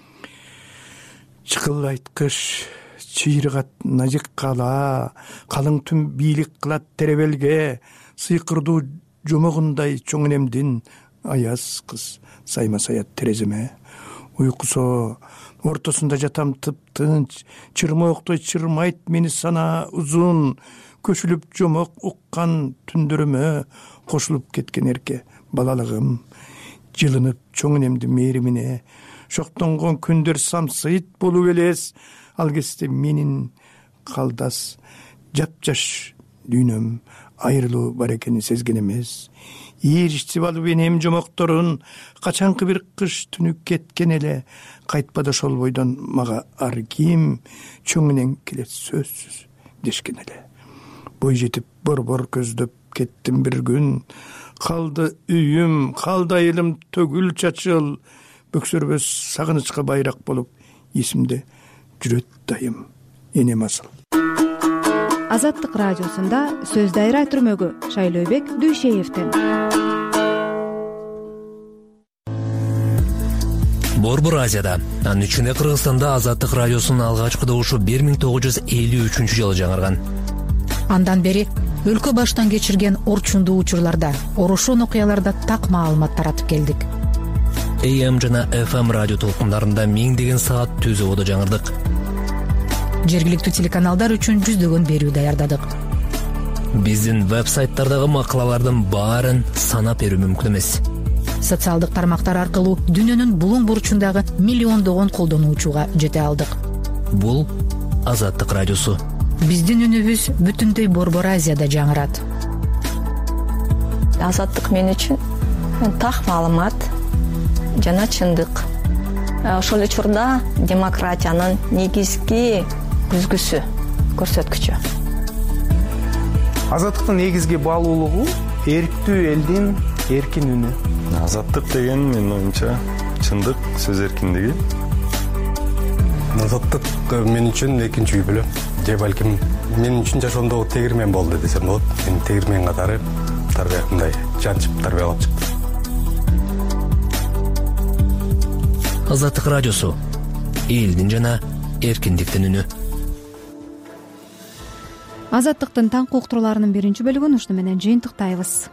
Чыкылайткыч чыйрыгат назик кала, калың түн бийлик кылат теребелге, сыйкырдуу жомогундай чоң энемдин аяз кыз сайма саят тереземе. Уйкусо ортосунда жатам тып-тынч, чырмооктой чырмайт мени сана узун, көчүлүп жомок уккан түндөрүмө кошулуп кеткен эрке балалыгым. Жылынып чоң энемдин мээримине, шоктонгон күндөр самсыйт болуп элес, ал кезде менин калдас жапжаш дүйнөм айрылуу бар экенин сезген эмес. Ийричтип алып энем жомокторун, качанкы бир кыш түнү кеткен эле, кайтпады ошол бойдон мага ар ким, чоң энең келет сөзсүз дешкен эле. Бой жетип борбор көздөп кеттим бир күн, калды үйүм, калды айылым төгүл чачыл, бөксөрбөс сагынычка байрак болуп эсимде жүрөт дайым энем асыл. Азаттык радиосунда сөз дайра түрмөгү Шайлообек Дүйшеевден. Борбор Азияда, анын ичинде Кыргызстанда Азаттык радиосунун алгачкы добушу бир миң тогуз жүз элүү үчүнчү жылы жаңырган. Андан бери өлкө баштан кечирген орчундуу учурларда, орушун окуяларда так маалымат таратып келдик. А М жана Ф М радио толкундарында миңдеген саат түз ободо жаңырдык. Жергиликтүү телеканалдар үчүн жүздөгөн берүү даярдадык. Биздин веб-сайттардагы макалалардын баарын санап берүү мүмкүн эмес. Социалдык тармактар аркылуу дүйнөнүн булуң бурчундагы миллиондогон колдонуучуга жете алдык. Бул Азаттык радиосу. Биздин үнүбүз бүтүндөй Борбор Азияда жаңырат. Азаттык мен үчүн так маалымат жана чындык. Ошол учурда демократиянын негизги күзгүсү, көрсөткүчү. Азаттыктын негизги баалуулугу эрктүү элдин эркин үнү. Азаттык деген менин оюмча чындык, сөз эркиндиги. Азаттык мен үчүн экинчи үй бүлө. Же балким мен үчүн жашоомдогу тегирмен болду десем болот. Мен тегирмен катары тарбиямдай жанчып тарбиялап чыктым. Азаттык радиосу. Элдин жана эркиндиктин үнү. Азаттыктын таңкы уктурууларынын биринчи бөлүгүн ушуну менен жыйынтыктайбыз.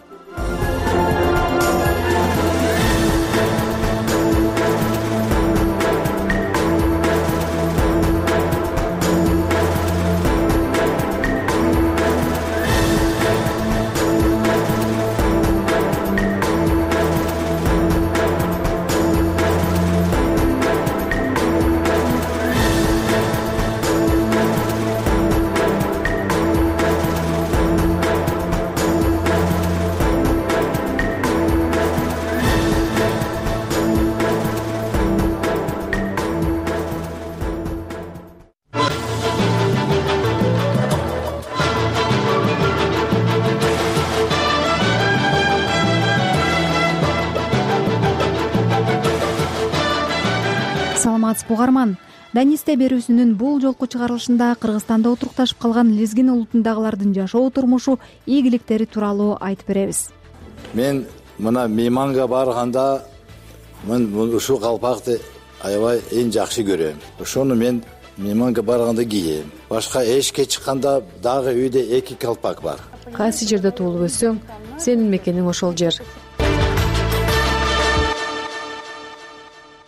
Угарман, Данисте берүүсүнүн бул жолку чыгарылышында Кыргызстанда отурукташып калган лезгин улутундагылардын жашоо турмушу, ийгиликтери тууралуу айтып беребиз. Мен мына мейманга барганда мен ушул калпакты аябай эң жакшы көрөм. Ошону мен мейманга барганда кийем. Башка эшикке чыкканда дагы үйдө эки калпак бар. Кайсы жерде туулуп өссөң, сенин мекениң ошол жер.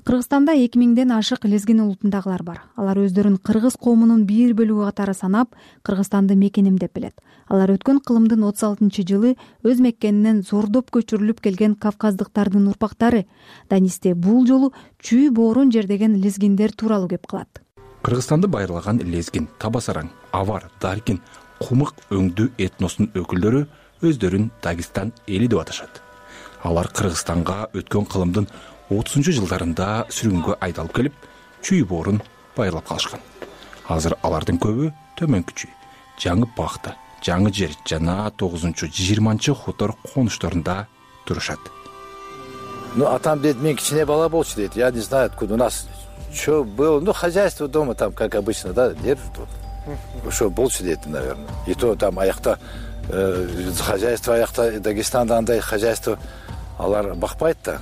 Кыргызстанда эки миңден ашык лезгин улутундагылар бар. Алар өздөрүн кыргыз коомунун бир бөлүгү катары санап, Кыргызстанды мекеним деп билет. Алар өткөн кылымдын отуз алтынчы жылы өз мекенинен зордоп көчүрүлүп келген кавказдыктардын урпактары. Данисте бул жолу чүй боорун жердеген лезгиндер тууралуу кеп кылат. Кыргызстанды байырлаган лезгин, табасараң, авар, даркин, кумык өңдүү этносунун өкүлдөрү өздөрүн Дагестан эли деп аташат. Алар Кыргызстанга өткөн кылымдын отузунчу жылдарында сүргүнгө айдалып келип, чүй боорун байырлап калышкан. Азыр алардын көбү төмөнкү чүй, жаңы бакта, жаңы жер жана тогузунчу жыйырманчы хутор конушторунда турушат. Ну, а там, дед, мен кичине бала болчу, дейт. Я не знаю, откуда у нас что было. Ну, хозяйство дома там, как обычно, да, держат вот. Что болчу, дейт, наверное. И то там аякта э, хозяйство аякта Дагестанда андай хозяйство алар бакпайт да.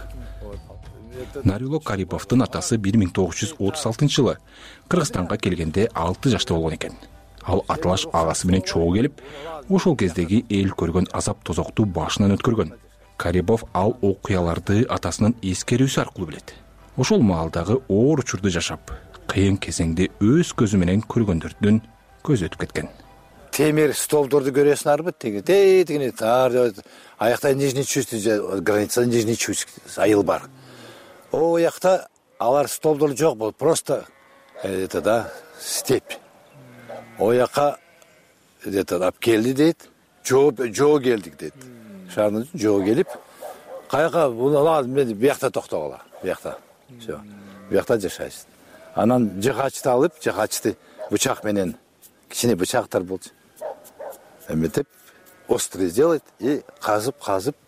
Нарило Кариповдун атасы бир миң тогуз жүз отуз алтынчы жылы Кыргызстанга келгенде алты жашта болгон экен. Ал аталаш агасы менен чогуу келип, ошол кездеги эл көргөн азап тозокту башынан өткөргөн. Карипов ал окуяларды атасынын эскерүүсү аркылуу билет. Ошол маалдагы оор учурду жашап, кыйын кезеңди өз көзү менен көргөндөрдүн көзү өтүп кеткен. Темир столбдорду көрөсүңөрбү? Теги тегине тар аякта нижний чувств, граница нижний чувств айыл бар. О якта алар столбдор жок болуп, просто это да, степь. О яка это алып келди дейт. Жоо жоо келдик дейт. Шаардан жоо келип, каяка була мен биякта токтогула, биякта. Всё. Биякта жашайсың. Анан жыгачты алып, жыгачты бычак менен, кичине бычактар болчу. Эметип, острый сделать и казып, казып,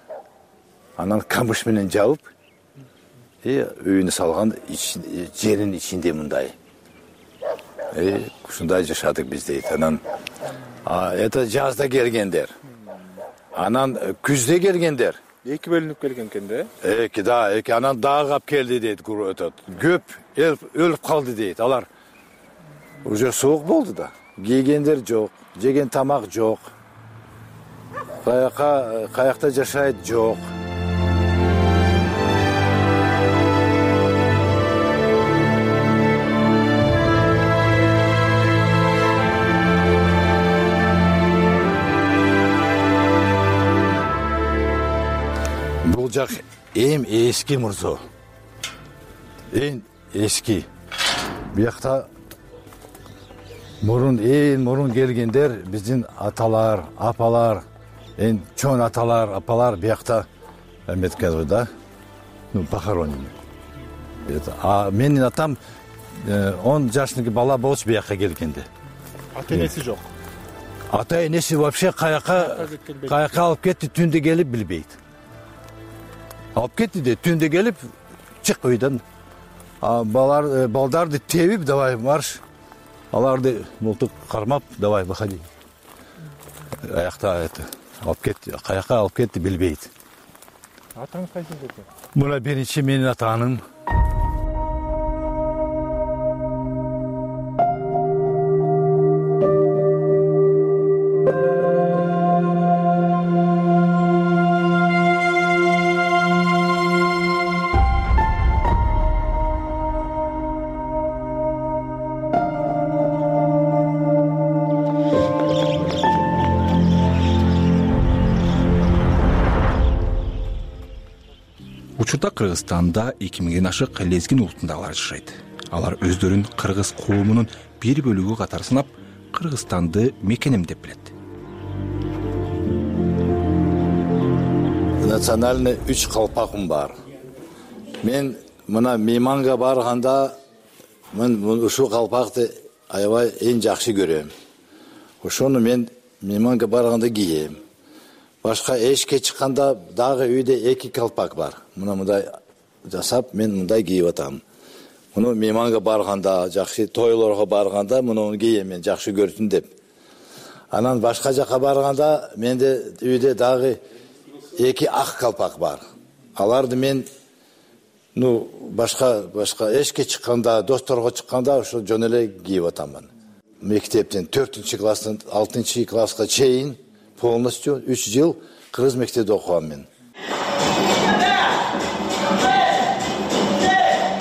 анан камыш менен жабып, и үйүнө салган жерин ичинде мындай. И ушундай жашадык биз дейт. Анан это жазда келгендер. Анан күздө келгендер. Эки бөлүнүп келген экен да? Эки да, эки анан дагы алып келди дейт. Көп өлүп калды дейт. Алар уже суук болду да. Кийгендер жок, жеген тамак жок. Каяка каякта жашайт жок. Бул жак эң эски мурзо. Эң эски. Биякта мурун эң мурун келгендер биздин аталар, апалар, эң чоң аталар, апалар биякта эметкен да. Ну, похоронены. Это а менин атам он жаштагы бала болчу биякка келгенде. Ата-энеси жок. Ата-энеси вообще каяка каяка алып кетти, түндө келип билбейт. Алып кетти де, түндө келип, чык үйдөн. А балар, балдарды тебип, давай марш. Аларды мылтык кармап, давай выходи. Аякта это, алып кетти, каяка алып кетти билбейт. Атаңыз кайсы экен? Мына биринчи менин атаным. Учурда Кыргызстанда эки миңден ашык лезгин улутундагылар жашайт. Алар өздөрүн кыргыз коомунун бир бөлүгү катары санап, Кыргызстанды мекеним деп билет. Национальный үч калпакым бар. Мен мына мейманга барганда мен ушул калпакты аябай эң жакшы көрөм. Ошону мен мейманга барганда кийем. Башка эшикке чыкканда дагы үйдө эки калпак бар. Мына мындай жасап мен мындай кийип атам. Муну мейманга барганда, жакшы тойлорго барганда муну кийем мен жакшы көрсүн деп. Анан башка жака барганда менде үйдө дагы эки ак калпак бар. Аларды мен ну башка башка эшикке чыкканда, досторго чыкканда ошо жөн эле кийип атам. Мектептен төртүнчү класстан алтынчы класска чейин полностью үч жыл кыргыз мектебинде окугам мен.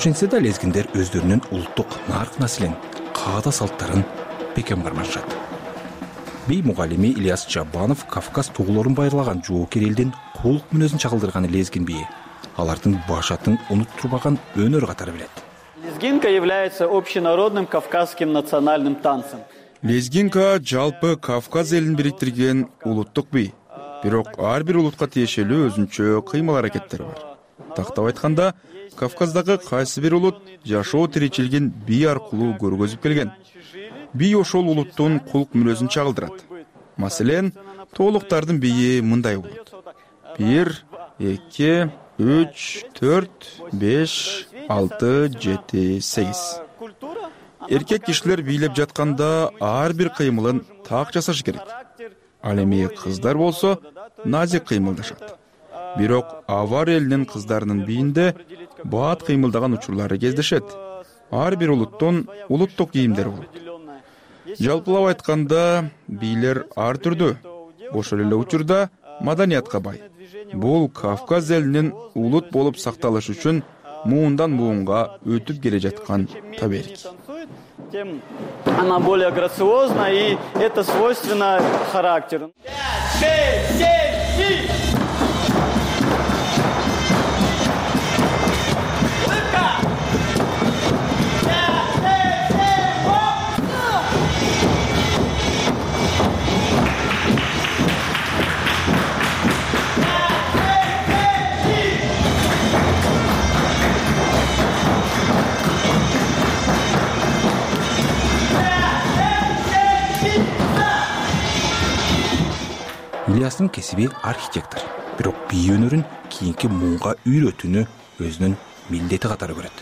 ошентсе да лезгиндер өздөрүнүн улуттук нарк населин каада салттарын бекем кармашат. Бий мугалими Ильяс Жабанов Кавказ туулорун байырлаган жоокер элдин куулук мүнөзүн чагылдырган лезгин бийи алардын башатын унуттурбаган өнөр катары билет. Лезгинка является общенародным кавказским национальным танцем. Лезгинка жалпы Кавказ элин бириктирген улуттук бий. Бирок ар бир улутка тиешелүү өзүнчө кыймыл аракеттери бар. Тактап айтканда, Кавказдагы кайсы бир улут жашоо тиричилигин бий аркылуу көргөзүп келген. Бий ошол улуттун кулк мүнөзүн чагылдырат. Маселен, тоолуктардын бийи мындай болот. бир, эки, үч, төрт, беш, алты, жети, сегиз. Эркек кишилер бийлеп жатканда ар бир кыймылын так жасашы керек. Ал эми кыздар болсо назик кыймылдашат. Бирок авар элинин кыздарынын бийинде баат кыймылдаган учурлары кездешет. Ар бир улуттун улуттук кийимдери болот. Жалпылап айтканда, бийлер ар түрдүү. Ошол эле учурда маданиятка бай. Бул Кавказ элинин улут болуп сакталышы үчүн муундан муунга өтүп келе жаткан таберик. Тем она более грациозна, и это свойственно характеру. Ильястын кесиби архитектор. Бирок бий өнөрүн кийинки муунга үйрөтүүнү өзүнүн милдети катары көрөт.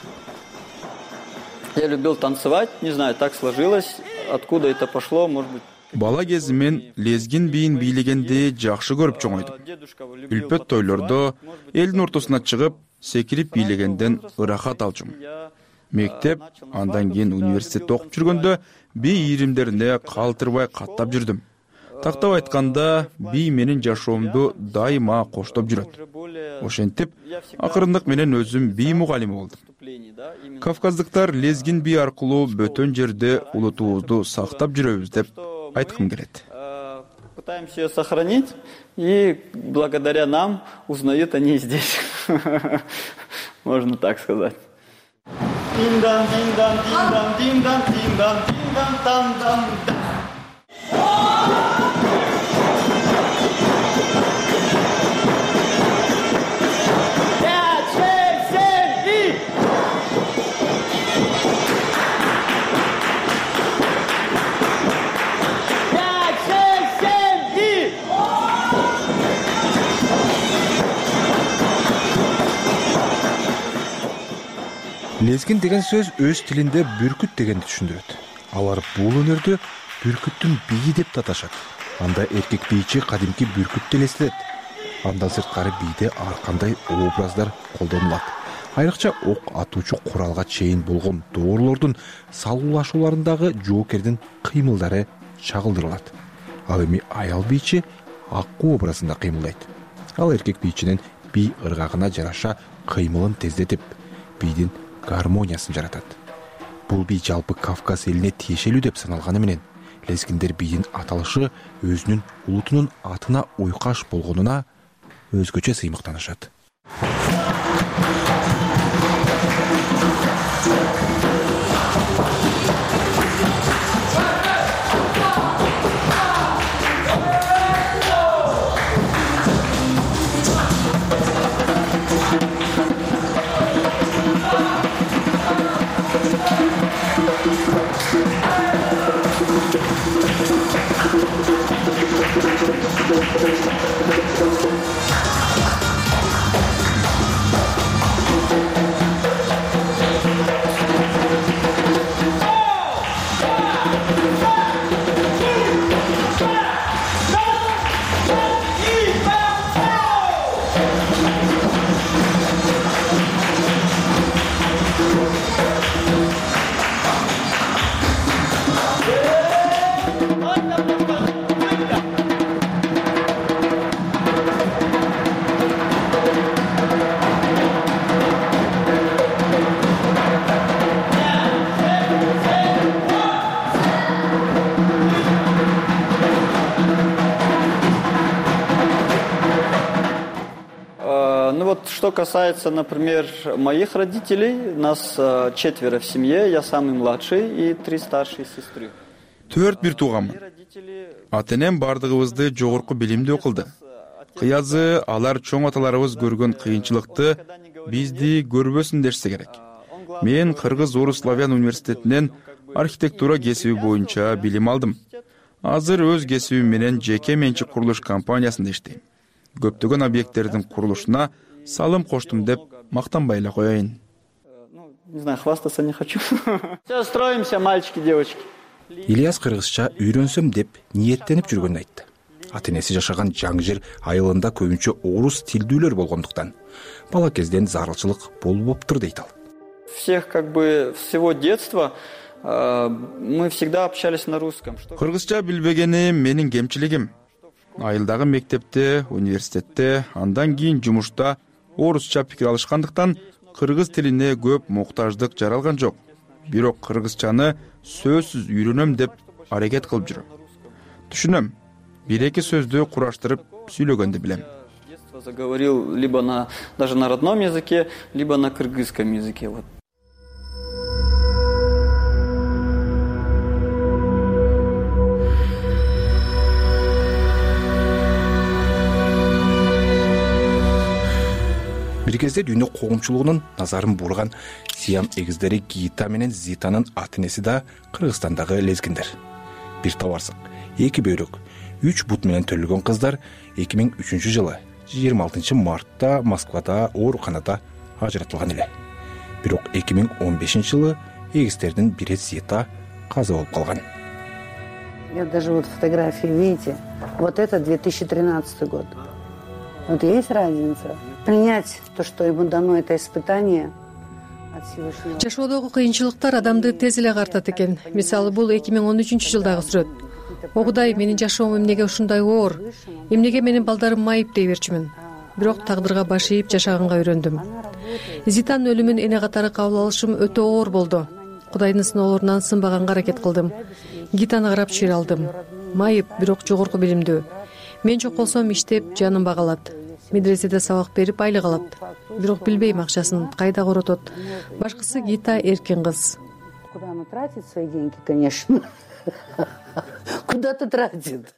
Я любил танцевать, не знаю, так сложилось, откуда это пошло, может быть. Бала кезимен лезгин бийин бийлегенди жакшы көрүп чоңойдум. Үлпөт тойлордо элдин ортосуна чыгып, секирип бийлегенден ырахат алчумун. Мектеп, андан кийин университетте окуп жүргөндө бий ийримдерине калтырбай каттап жүрдүм. Тактап айтканда, бий менин жашоомду дайыма коштоп жүрөт. Ошентип, акырындык менен өзүм бий мугалими болдум. Кавказдыктар лезгин бий аркылуу бөтөн жерде улутубузду сактап жүрөбүз деп айткым келет. Пытаемся ее сохранить, и благодаря нам узнают они здесь. Можно так сказать. Дин-дан, дин-дан, дин-дан, дин-дан, дин-дан, дин-дан, дан-дан. Лезгин деген сөз өз тилинде бүркүт дегенди түшүндүрөт. Алар бул өнөрдү бүркүттүн бийи деп таташат. Анда эркек бийчи кадимки бүркүттү элестетет. Андан сырткары бийде ар кандай образдар колдонулат. Айрыкча ок атуучу куралга чейин болгон доорлордун салуулашууларындагы жоокердин кыймылдары чагылдырылат. Ал эми аял бийчи аккуу образында кыймылдайт. Ал эркек бийчинин бий ыргагына жараша кыймылын тездетип, бийдин гармониясын жаратат. Бул бий жалпы Кавказ элине тиешелүү деп саналганы менен, лезгиндер бийдин аталышы өзүнүн улутунун атына уйкаш болгонуна өзгөчө сыймыктанышат. что касается, например, моих родителей, нас четверо в семье, я самый младший и три старшие сестры. төрт бир тууганмын. Ата энем бардыгыбызды жогорку билимде окулду. Кыязы алар чоң аталарыбыз көргөн кыйынчылыкты бизди көрбөсүн дешсе керек. Мен Кыргыз Орус Славян университетинен архитектура кесиби боюнча билим алдым. Азыр өз кесибим менен жеке менчик курулуш компаниясында иштейм. Көптөгөн объекттердин курулушуна салым коштум деп мактанбай эле коеюн. Не знаю, хвастаться не хочу. Все, строимся, мальчики, девочки. Ильяс кыргызча үйрөнсөм деп ниеттенип жүргөнүн айтты. Ата энеси жашаган жаңы жер айылында көбүнчө орус тилдүүлөр болгондуктан бала кезден зарылчылык болуптур дейт ал. Всех как бы всего детства мы всегда общались на русском. Кыргызча билбегени менин кемчилигим. Айылдагы мектепте, университетте, андан кийин жумушта орусча пикир алышкандыктан кыргыз тилине көп муктаждык жаралган жок. Бирок кыргызчаны сөзсүз үйрөнөм деп аракет кылып жүрөм. Түшүнөм. Бир-эки сөздү кураштырып сүйлөгөндү билем. Заговорил либо на даже на родном языке, либо на кыргызском языке. Вот. Бир кезде дүйнө коомчулугунун назарын бурган Сиам эгиздери Гита менен Зитанын ата энеси да Кыргызстандагы лезгиндер. Бир табарсак, эки бөйрөк, үч бут менен төлөгөн кыздар эки миң үчүнчү жылы жыйырма алтынчы мартта Москвада ооруканада ажыратылган эле. Бирок эки миң он бешинчи жылы эгиздердин бири Зита каза болуп калган. Я даже вот фотографии, видите, вот это две тысячи тринадцатый год. Вот есть разница. Принять то, что ему дано это испытание от Всевышнего. Жашоодогу кыйынчылыктар адамды тез эле картат экен. Мисалы бул эки миң он үчүнчү жылдагы сүрөт. О Кудай, менин жашоом эмнеге ушундай оор? Эмнеге менин балдарым майып дей берчүмүн. Бирок тагдырга баш ийип жашаганга үйрөндүм. Зитанын өлүмүн эне катары кабыл алышым өтө оор болду. Кудайдын сыноолорунан сынбаганга аракет кылдым. Гитаны карап чыйыр алдым. Майып, бирок жогорку билимдүү. Мен жок болсом иштеп жаным багалат. Медреседе сабак берип айлык алат. Бирок билбейм акчасын кайда коротот. Башкысы Гита эркин кыз. Куда она тратит свои деньги, конечно. Куда-то тратит.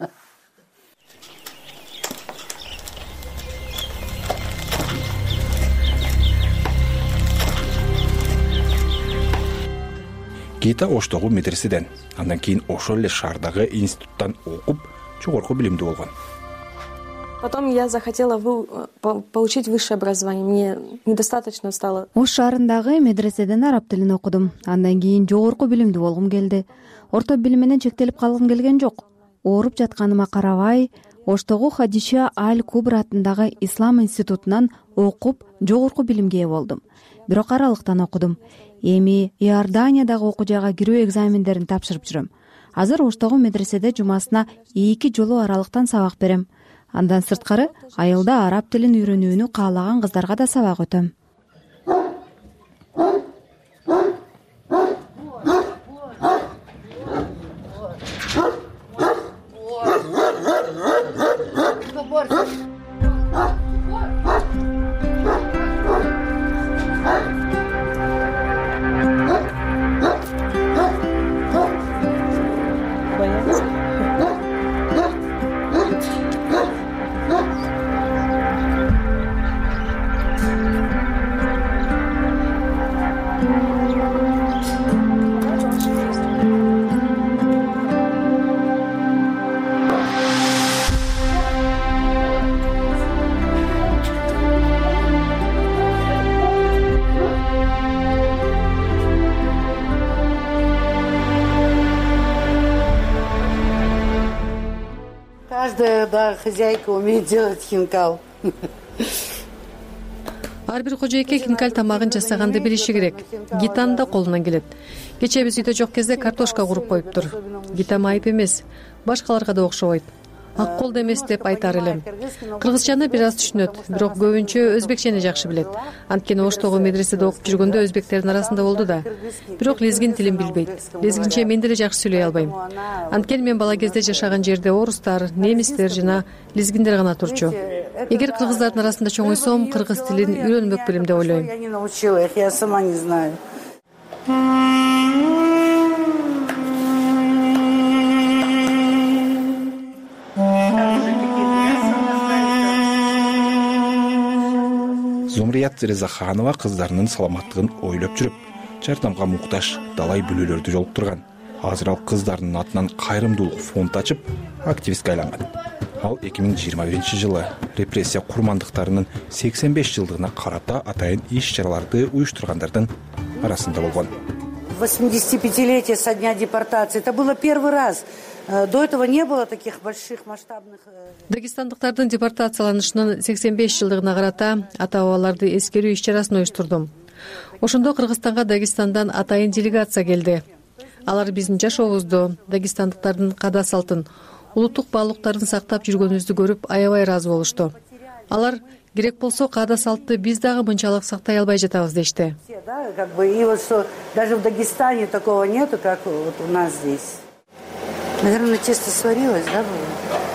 Гита Оштогу медреседен, андан кийин ошол эле шаардагы институттан окуп, жогорку билимдүү болгон. Потом я захотела вы, получить высшее образование. Мне недостаточно стало. Ош шаарындагы медреседен араб тилин окудум. Андан кийин жогорку билимдүү болгум келди. Орто билим менен чектелип калгым келген жок. Ооруп жатканыма карабай, Оштогу Хадиша Аль-Кубра атындагы Ислам институтунан окуп, жогорку билимге ээ болдум. Бирок аралыктан окудум. Эми Иорданиядагы окуу жайга кирүү экзамендерин тапшырып жүрөм. Азыр Оштогу медреседе жумасына эки жолу аралыктан сабак берем. Андан сырткары айылда араб тилин үйрөнүүнү каалаган кыздарга да сабак өтөм. Каждая, да, хозяйка умеет делать хинкал. Ар бир кожойке хинкал тамагын жасаганды билиши керек. Гитанын да колунан келет. Кече биз үйдө жок кезде картошка куруп коюптур. Гита майып эмес, башкаларга да окшобойт. ак колдо эмес деп айтар элем. Кыргызчаны бир аз түшүнөт, бирок көбүнчө өзбекчени жакшы билет. Анткени Оштогу медреседе окуп жүргөндө өзбектердин арасында болду да. Бирок лезгин тилин билбейт. Лезгинче мен деле жакшы сүйлөй албайм. Анткени мен бала кезде жашаган жерде орустар, немистер жана лезгиндер гана турчу. Эгер кыргыздардын арасында чоңойсом, кыргыз тилин үйрөнмөк белем деп ойлойм. Я не научила их, я сама не знаю. Зумрият Резаханова кыздарынын саламаттыгын ойлоп жүрүп, жардамга муктаж далай бүлөлөрдү жолуктурган. Азыр ал кыздарынын атынан кайрымдуулук фонд ачып, активистке айланган. Ал эки миң жыйырма биринчи жылы репрессия курмандыктарынын сексен беш жылдыгына карата атайын иш-чараларды уюштургандардын арасында болгон. восьмидесятипятилетие со дня депортации. Это было первый раз. До этого не было таких больших масштабных. Дагестандыктардын депортацияланышынын сексен беш жылдыгына карата ата-бабаларды эскерүү иш-чарасын уюштурдум. Ошондо Кыргызстанга Дагестандан атайын делегация келди. Алар биздин жашообузду, дагестандыктардын када салтын, улуттук баалуулуктарын сактап жүргөнүбүздү көрүп аябай ыраазы болушту. Алар керек болсо када салтты биз дагы мынчалык сактай албай жатабыз дешти. И вот что даже в Дагестане такого нету, как вот у нас здесь. Наверное, тесто сварилось, да, было?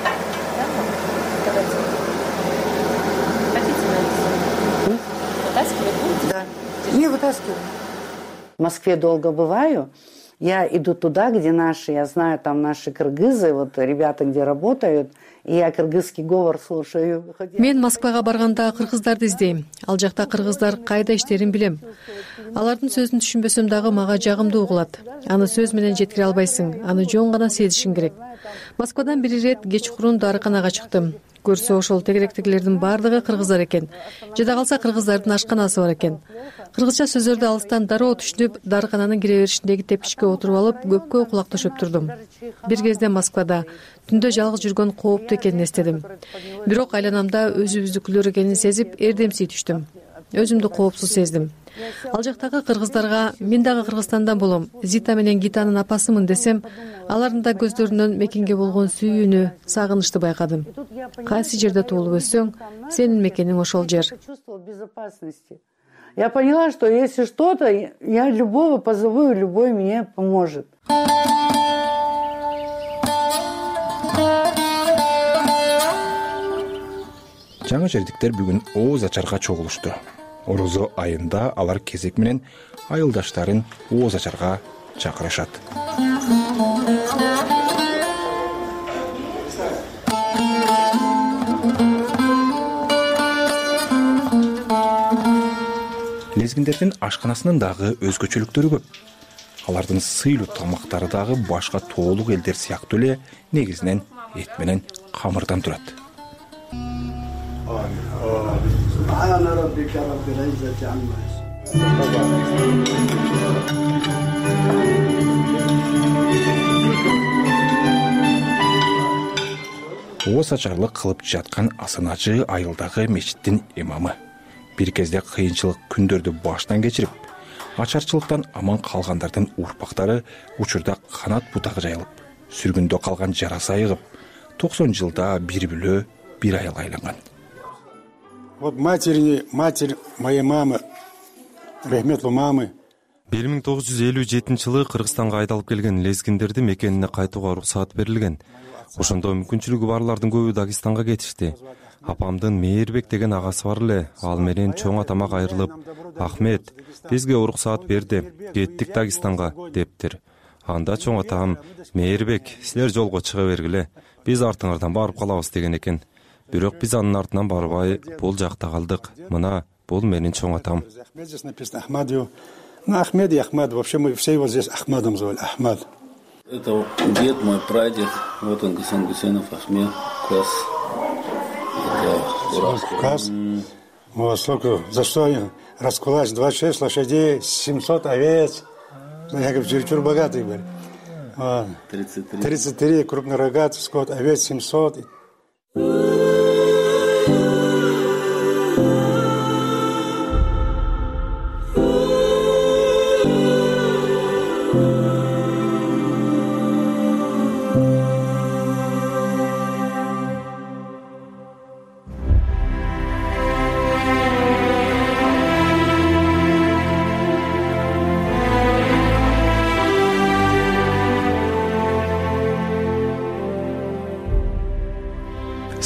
Да. Не вытаскиваю. В Москве долго бываю. Я иду туда, где наши, я знаю, там наши кыргызы, вот ребята, где работают, и я кыргызский говор слушаю. Мен Москвага барганда кыргыздарды издейм. Ал жакта кыргыздар кайда иштерин билем. Алардын сөзүн түшүнбөсөм дагы мага жагымдуу угулат. Аны сөз менен жеткире албайсың, аны жон гана сезишиң керек. Москвадан бир ирет кечкурун дарыканага чыктым. Көрсө ошол тегеректегилердин баардыгы кыргыздар экен. Жада калса кыргыздардын ашканасы бар экен. Кыргызча сөздөрдү алыстан дароо түшүнүп, дарыкананын кире беришиндеги тепкичке отуруп алып, көпкө кулакташып турдум. Бир кезде Москвада түндө жалгыз жүргөн кооптуу экенин эстедим. Бирок айланамда өзүбүздүкүлөр экенин сезип, эрдемсий түштүм. Өзүмдү коопсуз сездим. Ал жактагы кыргыздарга мен дагы Кыргызстандан болом, Зита менен Гитанын апасымын десем, алардын да көздөрүнөн мекенге болгон сүйүүнү, сагынычты байкадым. Кайсы жерде туулуп өссөң, сенин мекениң ошол жер. Я поняла, что если что-то, я любого позову, и любой мне поможет. Жаңы жердиктер бүгүн ооз ачарга чогулушту. Орозо айында алар кезек менен айылдаштарын ооз ачарга чакырышат. Лезгиндердин ашканасынын дагы өзгөчөлүктөрү көп. Алардын сыйлуу тамактары дагы башка тоолук элдер сыяктуу эле негизинен эт менен камырдан турат. Ооз ачарлык кылып жаткан асыначы айылдагы мечиттин имамы. Бир кезде кыйынчылык күндөрдү баштан кечирип, ачарчылыктан аман калгандардын урпактары учурда канат бутак жайылып, сүргүндө калган жарасы айыгып, токсон жылда бир бүлө, бир айыл айланган. Вот матери, матерь моей мамы, рахметлуу мамы. бир миң тогуз жүз элүү жетинчи жылы Кыргызстанга айдалып келген лезгиндерди мекенине кайтууга уруксаат берилген. Ошондо мүмкүнчүлүгү барлардын көбү Дагестанга кетишти. Апамдын Мээрбек деген агасы бар эле, ал менен чоң атама кайрылып, Ахмет, бизге уруксаат берди, кеттик Дагестанга дептир. Анда чоң атам, Мээрбек, силер жолго чыга бергиле, биз артыңардан барып калабыз деген экен. Бирок биз анын артынан барбай, бул жакта калдык. Мына, бул менин чоң атам. Здесь написано Ахмадио. Ну, Ахмед и Ахмад, вообще мы все его здесь Ахмадом звали, Ахмад. Это вот дед мой, прадед, вот он, Гасан Гусейнов, Ахмед, Кас. Кас. Вот сколько, за что раскулач, двадцать шесть лошадей, семьсот овец. Я говорю, чересчур богатый были. тридцать три. тридцать три, крупнорогатый скот, овец семьсот.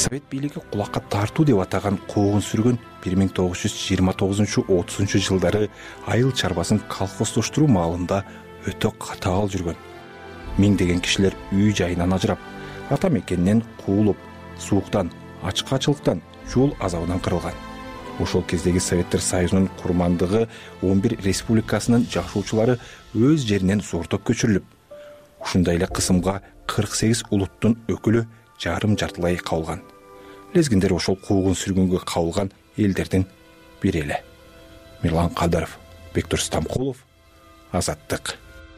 совет бийлиги кулакка тартуу деп атаган куугун сүргөн бир миң тогуз жүз жыйырма тогузунчу отузунчу жылдары айыл чарбасын колхоздоштуруу маалында өтө катаал жүргөн. Миңдеген кишилер үй жайынан ажырап, ата мекенинен куулуп, сууктан, ачкачылыктан, жол азабынан кырылган. Ошол кездеги Советтер Союзунун курмандыгы он бир республикасынын жашоочулары өз жеринен зордоп көчүрүлүп, ушундай эле кысымга кырк сегиз улуттун өкүлү жарым жартылай кабылган. Лезгиндер ошол куугун сүргөнгө кабылган элдердин бири эле. Мирлан Кадыров, Бектур Стамкулов, Азаттык.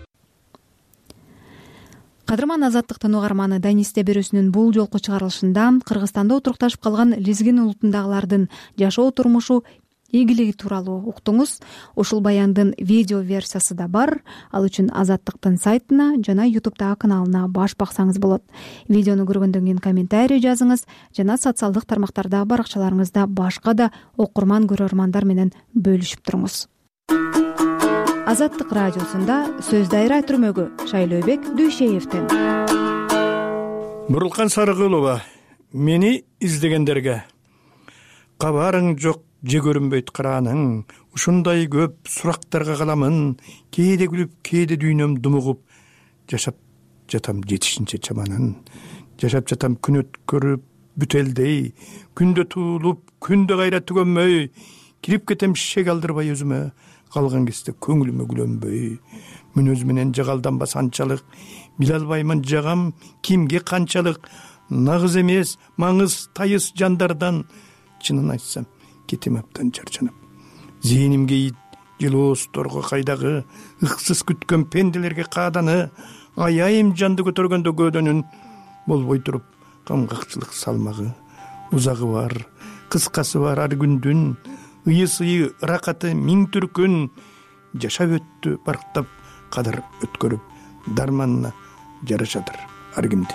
Кадырман Азаттыктын угарманы Данисте берүүсүнүн бул жолку чыгарылышында Кыргызстанда отурукташып калган лезгин улутундагылардын жашоо турмушу ийгилиги тууралуу уктуңуз. Ушул баяндын видео версиясы да бар. Ал үчүн Азаттыктын сайтына жана ютубтагы каналына баш баксаңыз болот. Видеону көргөндөн кийин комментарий жазыңыз жана социалдык тармактарда баракчаларыңызда башка да окурман көрөрмандар менен бөлүшүп туруңуз. Азаттык радиосунда сөз дайра түрмөгү Шайлообек Дүйшеевден. Бурулкан Сарыгулова, мени издегендерге кабарың жок, же көрүнбөйт карааның, ушундай көп сурактарга каламын, кээде күлүп, кээде дүйнөм думугуп, жашап жатам жетишинче чаманын, жашап жатам күн өткөрүп бүтелдей, күндө туулуп, күндө кайра түгөнмөй, кирип кетем шек алдырбай өзүмө, калган кезде көңүлүмө күлөнбөй, мүнөз менен жагалданбас анчалык, биле албаймын жагам кимге канчалык, нагыз эмес, маңыз тайыс жандардан, чынын айтсам, кетем аптан чарчанып. Зээнимге ит, жылоосторго кайдагы, ыксыз күткөн пенделерге кааданы, аяйым жанды көтөргөндө көөдөнүн, болбой туруп, камгакчылык салмагы, узагы бар, кыскасы бар ар күндүн, ыйы-сыйы ракаты миң түркүн, жашап өттү барктап, кадыр өткөрүп, дарманына жарашадыр ар кимди.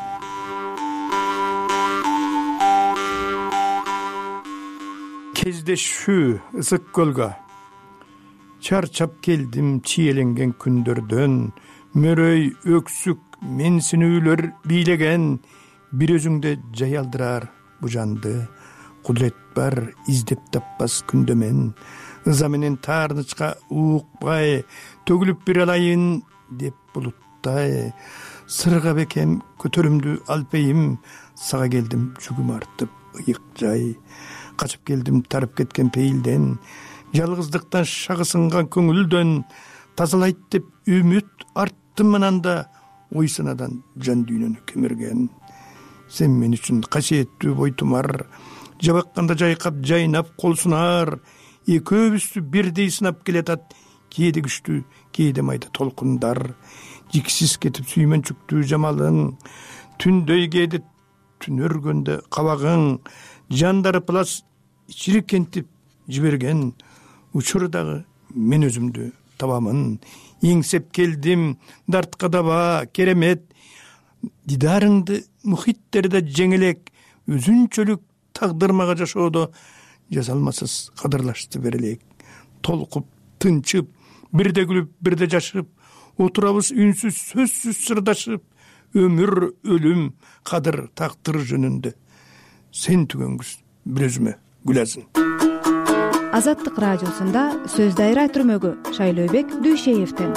Кездешүү ысык көлгө, чарчап келдим чиеленген күндөрдөн, мөрөй өксүк менсинүүлөр бийлеген, бир өзүңдө жай алдырар бу жанды, кудурет бар издеп таппас күндөмен, ыза менен таарнычка уукпай, төгүлүп бир алайын деп булуттай, сырга бекем көтөрүмдү алпейим, сага келдим жүгүм артып ыйык жай, качып келдим тарып кеткен пейилден, жалгыздыктан шагы сынган көңүлдөн, тазалайт деп үмүт арттым ананда, ой санадан жан дүйнөнү кемирген. Сен мен үчүн касиеттүү бойтумар, жабакканда жайкап жайнап кол сунар, экөөбүздү бирдей сынап келатат, кээде күчтүү, кээде майда толкундар, жиксиз кетип сүймөнчүктүү жамалың, түндөй кээде түн өргөндө кабагың, жандары плас чирикентип жиберген, учурдагы мен өзүмдү табамын, эңсеп келдим, дартка даба, керемет, дидарыңды мухиттерде жеңелек, өзүнчөлүк тагдырмага жашоодо жазалмасыз кадырлашты берелек. Толкуп, тынчып, бирде күлүп, бирде жашып, отурабыз үнсүз, сөзсүз сырдашып, өмүр, өлүм, кадыр, тактыр жөнүндө. Сен түгөнгүз бир өзүмө гүлазын. Азаттык радиосунда сөз дайра түрмөгү Шайлообек Дүйшеевден.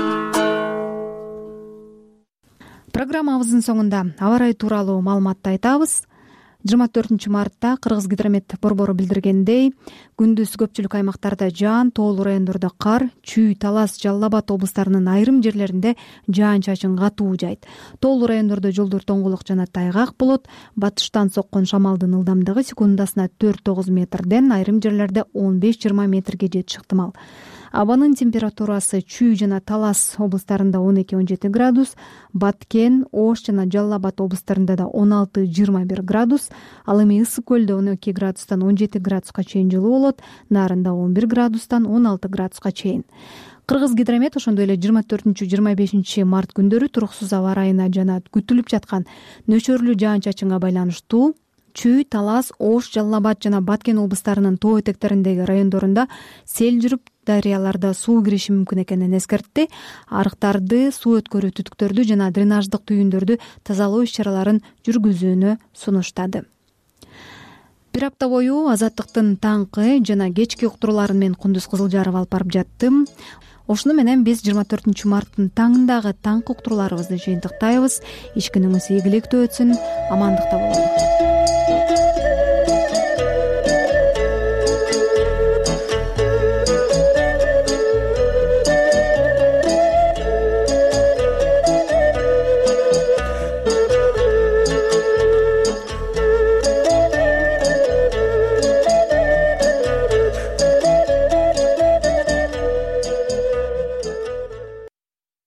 Программабыздын соңунда аба ырайы тууралуу маалыматты айтабыз. жыйырма төртүнчү мартта Кыргызгидромет борбору билдиргендей, күндүз көпчүлүк аймактарда жаан, тоолуу райондордо кар, Чүй, Талас, Жалал Абад облустарынын айрым жерлеринде жаан-чачын катуу жайт. Тоолуу райондордо жолдор тоңгулук жана тайгак болот. Батыштан соккон шамалдын ылдамдыгы секундасына төрт тогуз метрден, айрым жерлерде он беш жыйырма метрге жетиши ыктымал. Абанын температурасы Чүй жана Талас облустарында он эки он жети градус, Баткен, Ош жана Жалал Абад облустарында да он алты жыйырма бир градус, ал эми Ысык көлдө он эки градустан он жети градуска чейин жылуу болот, Нарында он бир градустан он алты градуска чейин. Кыргызгидромет ошондой эле жыйырма төртүнчү жыйырма бешинчи март күндөрү туруксуз аба ырайына жана күтүлүп жаткан нөчөрлүү жаан-чачынга байланыштуу Чүй, Талас, Ош, Жалал Абад жана Баткен облустарынын тоо этектериндеги райондорунда сел жүрүп, дарыяларда суу кириши мүмкүн экенин эскертти. Арыктарды, суу өткөрүү түтүктөрдү жана дренаждык түйүндөрдү тазалоо иш-чараларын жүргүзүүнү сунуштады. бир апта бою Азаттыктын таңкы жана кечки уктурууларын мен Кундуз Кызылжаров алып барып жаттым. Ошону менен биз жыйырма төртүнчү марттын таңындагы таңкы уктурууларыбызды жыйынтыктайбыз. Иш күнүңүз ийгиликтүү өтсүн, амандыкта бололу.